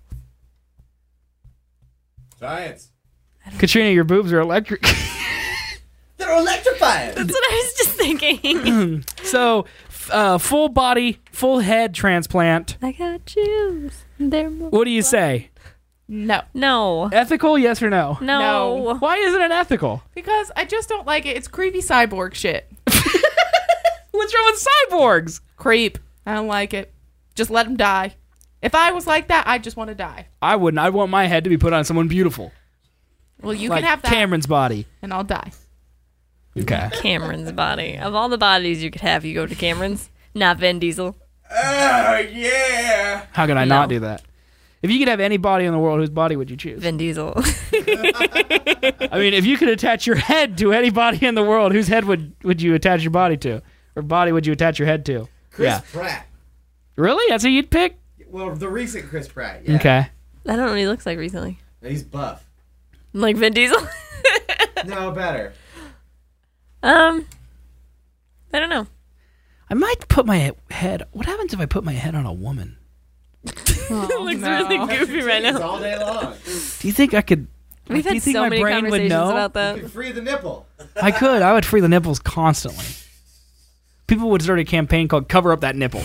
Science. Katrina, your boobs are electric. They're electrified. That's what I was just thinking. So, full body, full head transplant. I got choose. What do you say? No. No. Ethical, yes or no? No. Why isn't it ethical? Because I just don't like it. It's creepy cyborg shit. What's wrong with cyborgs? Creep. I don't like it. Just let them die. If I was like that, I'd just want to die. I wouldn't. I want my head to be put on someone beautiful. Well, you like can have that. Cameron's body. And I'll die. Okay. Cameron's body. Of all the bodies you could have, you go to Cameron's. Not Vin Diesel. Oh, yeah. How can I not do that? If you could have any body in the world, whose body would you choose? Vin Diesel. I mean, if you could attach your head to any body in the world, whose head would you attach your body to? Or body would you attach your head to? Chris Pratt. Really? That's who you'd pick? Well, the recent Chris Pratt, yeah. Okay. I don't know what he looks like recently. He's buff. Like Vin Diesel? No, better. I don't know. I might put my head... What happens if I put my head on a woman? It looks really goofy right now. All day long. Do you think I could... We've do you had think so my many brain would conversations know? about that. You can free the nipple. I could. I would free the nipples constantly. People would start a campaign called Cover Up That Nipple.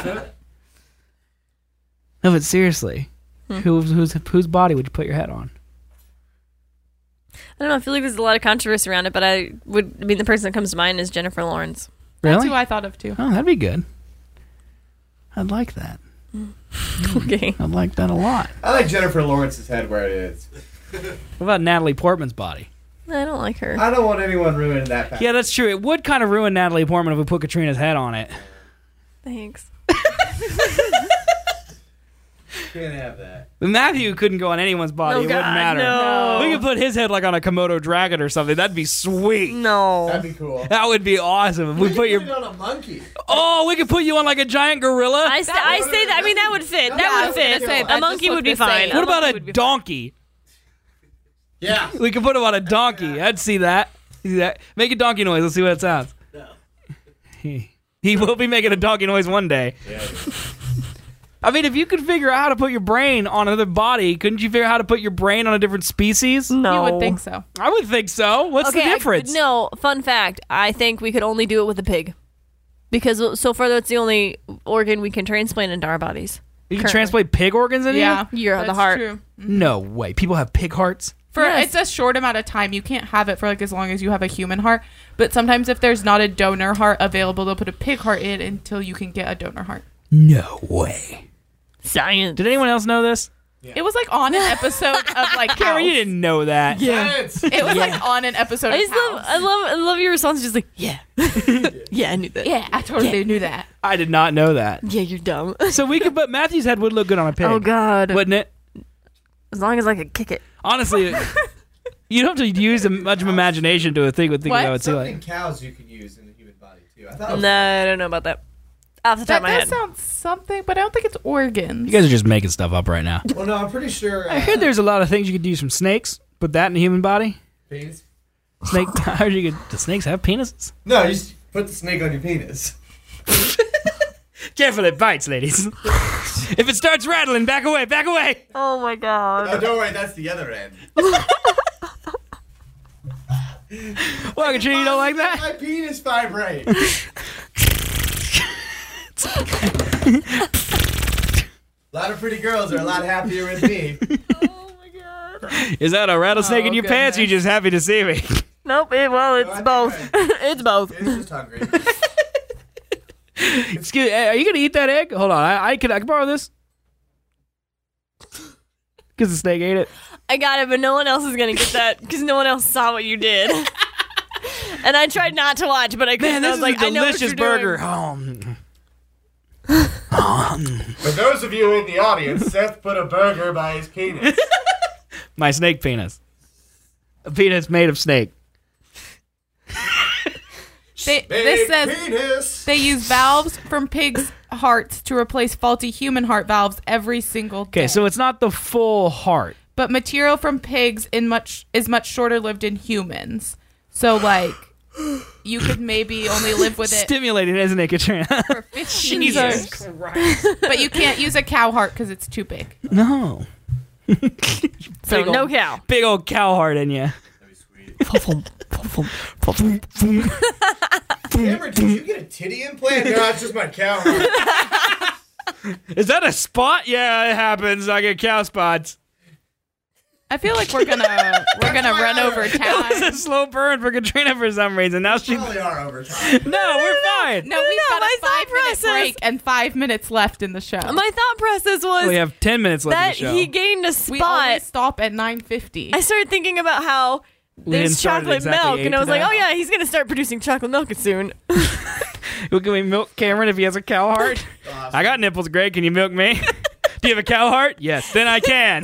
No, but seriously. Whose body would you put your head on? I don't know. I feel like there's a lot of controversy around it, but the person that comes to mind is Jennifer Lawrence. Really? That's who I thought of, too. Oh, that'd be good. I'd like that. Okay. I'd like that a lot. I like Jennifer Lawrence's head where it is. What about Natalie Portman's body? I don't like her. I don't want anyone ruining that path. Yeah, that's true. It would kind of ruin Natalie Portman if we put Katrina's head on it. Thanks. Can't have that. Matthew couldn't go on anyone's body. Oh, it wouldn't God, matter. no. We could put his head like on a Komodo dragon or something. That'd be sweet. No. That'd be cool. That would be awesome. If we put your... Put it on a monkey. Oh, we could put you on like a giant gorilla. I say that. I mean, that would fit. That would fit. say, A that monkey just would be looked the fine. same. What about monkey a would be donkey? Yeah. We could put him on a donkey. I'd see that. See that? Make a donkey noise. Let's see what it sounds. No. He will be making a donkey noise one day. Yeah. I mean, if you could figure out how to put your brain on another body, couldn't you figure out how to put your brain on a different species? No. You would think so. I would think so. What's the difference? No, fun fact. I think we could only do it with a pig. Because so far, that's the only organ we can transplant into our bodies. You can currently. transplant pig organs into Yeah. You're the that's heart. True. you? No way. People have pig hearts? It's a short amount of time. You can't have it for like as long as you have a human heart. But sometimes if there's not a donor heart available, they'll put a pig heart in until you can get a donor heart. No way. Science. Did anyone else know this? It was like on an episode of like Cameron, you House. didn't know that. Science. It was like on an episode I of just love, House. I love your response. Just like, yeah, yeah, I knew that. Yeah, I totally knew that. I did not know that. Yeah, you're dumb. So we could put Matthew's head would look good on a pig. Oh God, Wouldn't it? as long as I could kick it. Honestly, you don't have to use much of imagination to think what What? that would see Something like. cows you can use in the human body too. I thought it was No, I don't know about that. Off the top That of my does head. sound something, but I don't think it's organs. You guys are just making stuff up right now. Well, no, I'm pretty sure. I heard there's a lot of things you could use from snakes. Put that in the human body. penis. Snake. I heard you could. Do snakes have penises? No, you just put the snake on your penis. Careful, it bites, ladies. If it starts rattling, back away, back away. Oh my God. No, don't worry, that's the other end. Well, Katrina, you don't like that? My penis vibrate. A lot of pretty girls are a lot happier with me. Oh my God. Is that a rattlesnake in your pants? Or you goodness. just happy to see me? Nope. It's I both. think It's both. It's just hungry. Excuse. Are you gonna eat that egg? Hold on. I can borrow this. Because the snake ate it. I got it, but no one else is gonna get that because no one else saw what you did. And I tried not to watch, but I couldn't. Man, I this was is like, a I know what delicious you're burger. doing. For those of you in the audience, Seth put a burger by his penis. My snake penis. A penis made of snake. This says penis. they use valves from pigs' hearts to replace faulty human heart valves every single day. Okay, so it's not the full heart. But material from pigs is much shorter lived in humans. So like you could maybe only live with it Stimulating, isn't it, Katrina? for 15 years. But you can't use a cow heart because it's too big. No. So Big no old- cow. Big old cow heart in you. Cameron, did you get a titty implant? No, it's just my cow. Is that a spot? Yeah, it happens. I get cow spots. I feel like we're gonna run over It was time. a slow burn for Katrina for some reason. Now she. Probably are over time. No, we're fine. No, we've got my a thought 5-minute process- break and 5 minutes left in the show. My thought process was We have 10 minutes left that of the show. he gained a We only spot. stop at 9:50. I started thinking about how We didn't there's start at chocolate exactly milk, and 8 I was like, today. oh yeah, he's gonna start producing chocolate milk soon. Can we milk Cameron if he has a cow heart? I got nipples, Greg. Can you milk me? Do you have a cow heart? Yes. Then I can.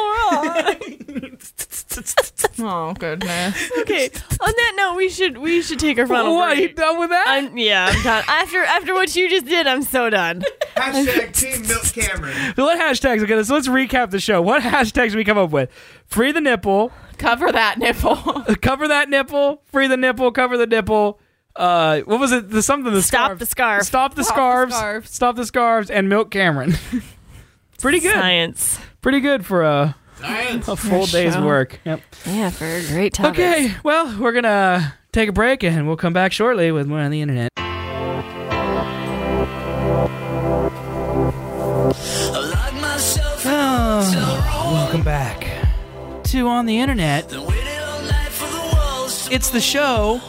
Oh goodness. Okay. On that note, we should take our final What? You break. done with that? I'm done. After what you just did, I'm so done. Hashtag Team Milk Cameron. So what hashtags? Okay, so let's recap the show. What hashtags did we come up with? Free the nipple. Cover that nipple. Cover that nipple. Free the nipple. Cover the nipple. What was it? The Stop scarves. the scarf. Stop the Stop the scarves. scarves. Stop the scarves and milk Cameron. Pretty good. Science. Pretty good for a full day's show. work. Yep. Yeah, for a great topic. Okay, well, we're going to take a break and we'll come back shortly with more on the internet. Oh, welcome back to On the Internet. It's the show.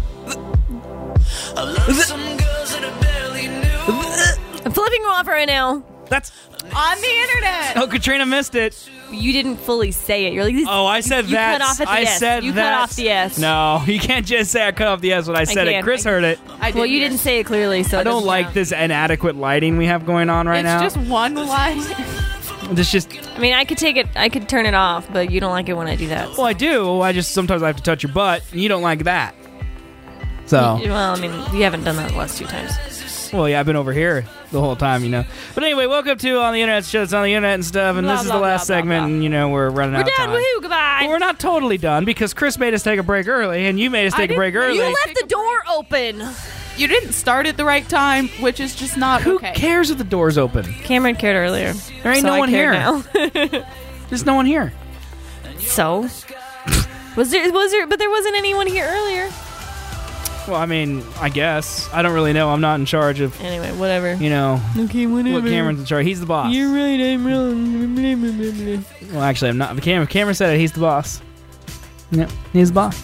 I'm flipping you off right now. That's. On the internet. Oh, Katrina missed it. You didn't fully say it. You're like, Oh, I said you that. cut off at the I S. said You that. cut off the S. No, you can't just say I cut off the S when I said it. can. Chris heard it. Well, you didn't say it clearly, so I it don't doesn't like count. this inadequate lighting we have going on right It's now. just one line. This just. I mean, I could take it. I could turn it off, but you don't like it when I do that. Well, I do. I just sometimes I have to touch your butt, and you don't like that. So. Well, I mean, you haven't done that the last 2 times. Well, yeah, I've been over here the whole time, you know. But anyway, welcome to On the Internet show. It's on the internet and stuff, and Blah, this is blah, the last blah, blah, segment, blah. and, you know, we're running We're out of done. time. Woohoo! Goodbye. But we're not totally done because Chris made us take a break early, and you made us take a break early. You left the door open. You didn't start at the right time, which is just not Who okay. cares if the door's open? Cameron cared earlier. There ain't so no I one care here. now. There's no one here. So was there? But there wasn't anyone here earlier. Well, I mean, I guess. I don't really know. I'm not in charge of, Anyway, whatever. you know, Okay, whatever. what Cameron's in charge. He's the boss. You're right. I'm wrong. Well, actually, I'm not. Cameron said it. He's the boss. Yep, he's the boss.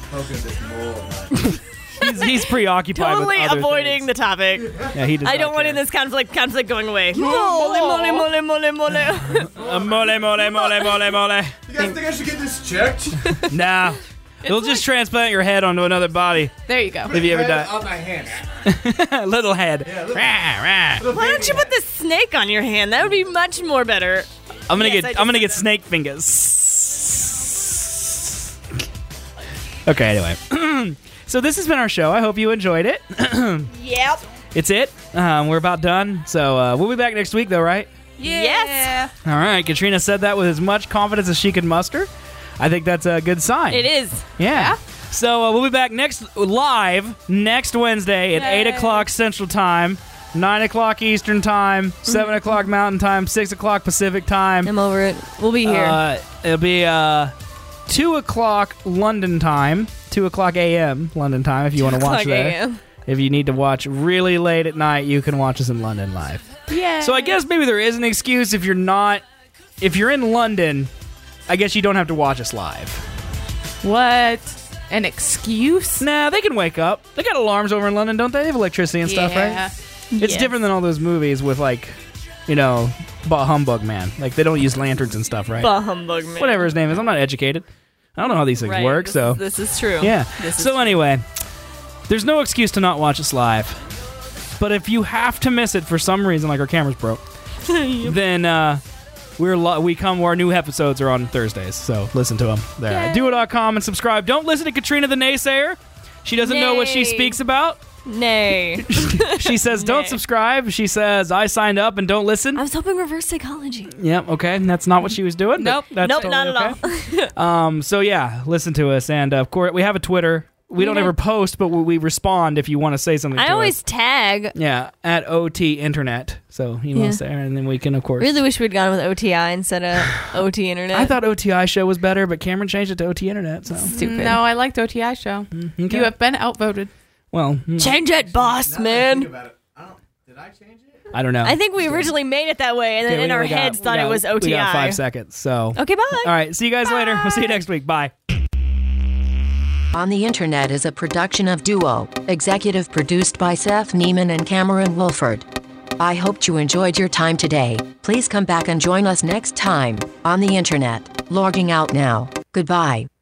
He's preoccupied Totally with other avoiding things. the topic. Yeah, he does I not don't want care. in this conflict going away. Mole, mole, mole, mole, mole. Mole, mole, mole, mole, mole. You guys think I should get this checked? Nah. They'll just transplant your head onto another body There you go. if you ever Head die. on my hand. Little head. Yeah, little- Rah, rah. Why don't you put the snake on your hand? That would be much more better. I'm gonna Yes, I get. just I'm gonna said get that. snake fingers. Okay. Anyway, so this has been our show. I hope you enjoyed it. Yep. It's it. We're about done. So we'll be back next week, though, right? Yes. All right. Katrina said that with as much confidence as she could muster. I think that's a good sign. It is. Yeah. So we'll be back live next Wednesday at 8 o'clock Central Time, 9 o'clock Eastern Time, 7 o'clock Mountain Time, 6 o'clock Pacific Time. I'm over it. We'll be here. It'll be 2 o'clock London Time, 2 o'clock a.m. London Time if you want to watch 2 there. a.m.. If you need to watch really late at night, you can watch us in London live. Yeah. So I guess maybe there is an excuse if you're in London, I guess you don't have to watch us live. What? An excuse? Nah, they can wake up. They got alarms over in London, don't they? They have electricity and stuff, right? Yeah. It's Yes. different than all those movies with, like, you know, Bah Humbug Man. Like, they don't use lanterns and stuff, right? Bah humbug, man. Whatever his name is. I'm not educated. I don't know how these things Right. work, This so. is- this is true. Yeah. This is So anyway, there's no excuse to not watch us live. But if you have to miss it for some reason, like our camera's broke, then our new episodes are on Thursdays. So listen to them there at duo.com and subscribe. Don't listen to Katrina the Naysayer. She doesn't know what she speaks about. Nay. She says, don't subscribe. She says, I signed up and don't listen. I was hoping reverse psychology. Yep, okay. That's not what she was doing. Nope. That's Nope, totally not at all. So yeah, listen to us. And of course, we have a Twitter. We don't ever post, but we respond if you want to say something to us. I always tag. Yeah, at OT Internet. So email us there, and then we can, of course. Really wish we'd gone with OTI instead of OT Internet. I thought OTI show was better, but Cameron changed it to OT Internet. So stupid. No, I liked OTI show. Okay. You have been outvoted. Well, change it, boss, man. Did I change it? I don't know. I think we originally made it that way, and then in our heads thought it was OTI. We got 5 seconds. So okay, bye. All right, see you guys later. We'll see you next week. Bye. On the Internet is a production of Duo, executive produced by Seth Neiman and Cameron Wolford. I hoped you enjoyed your time today. Please come back and join us next time on the Internet. Logging out now. Goodbye.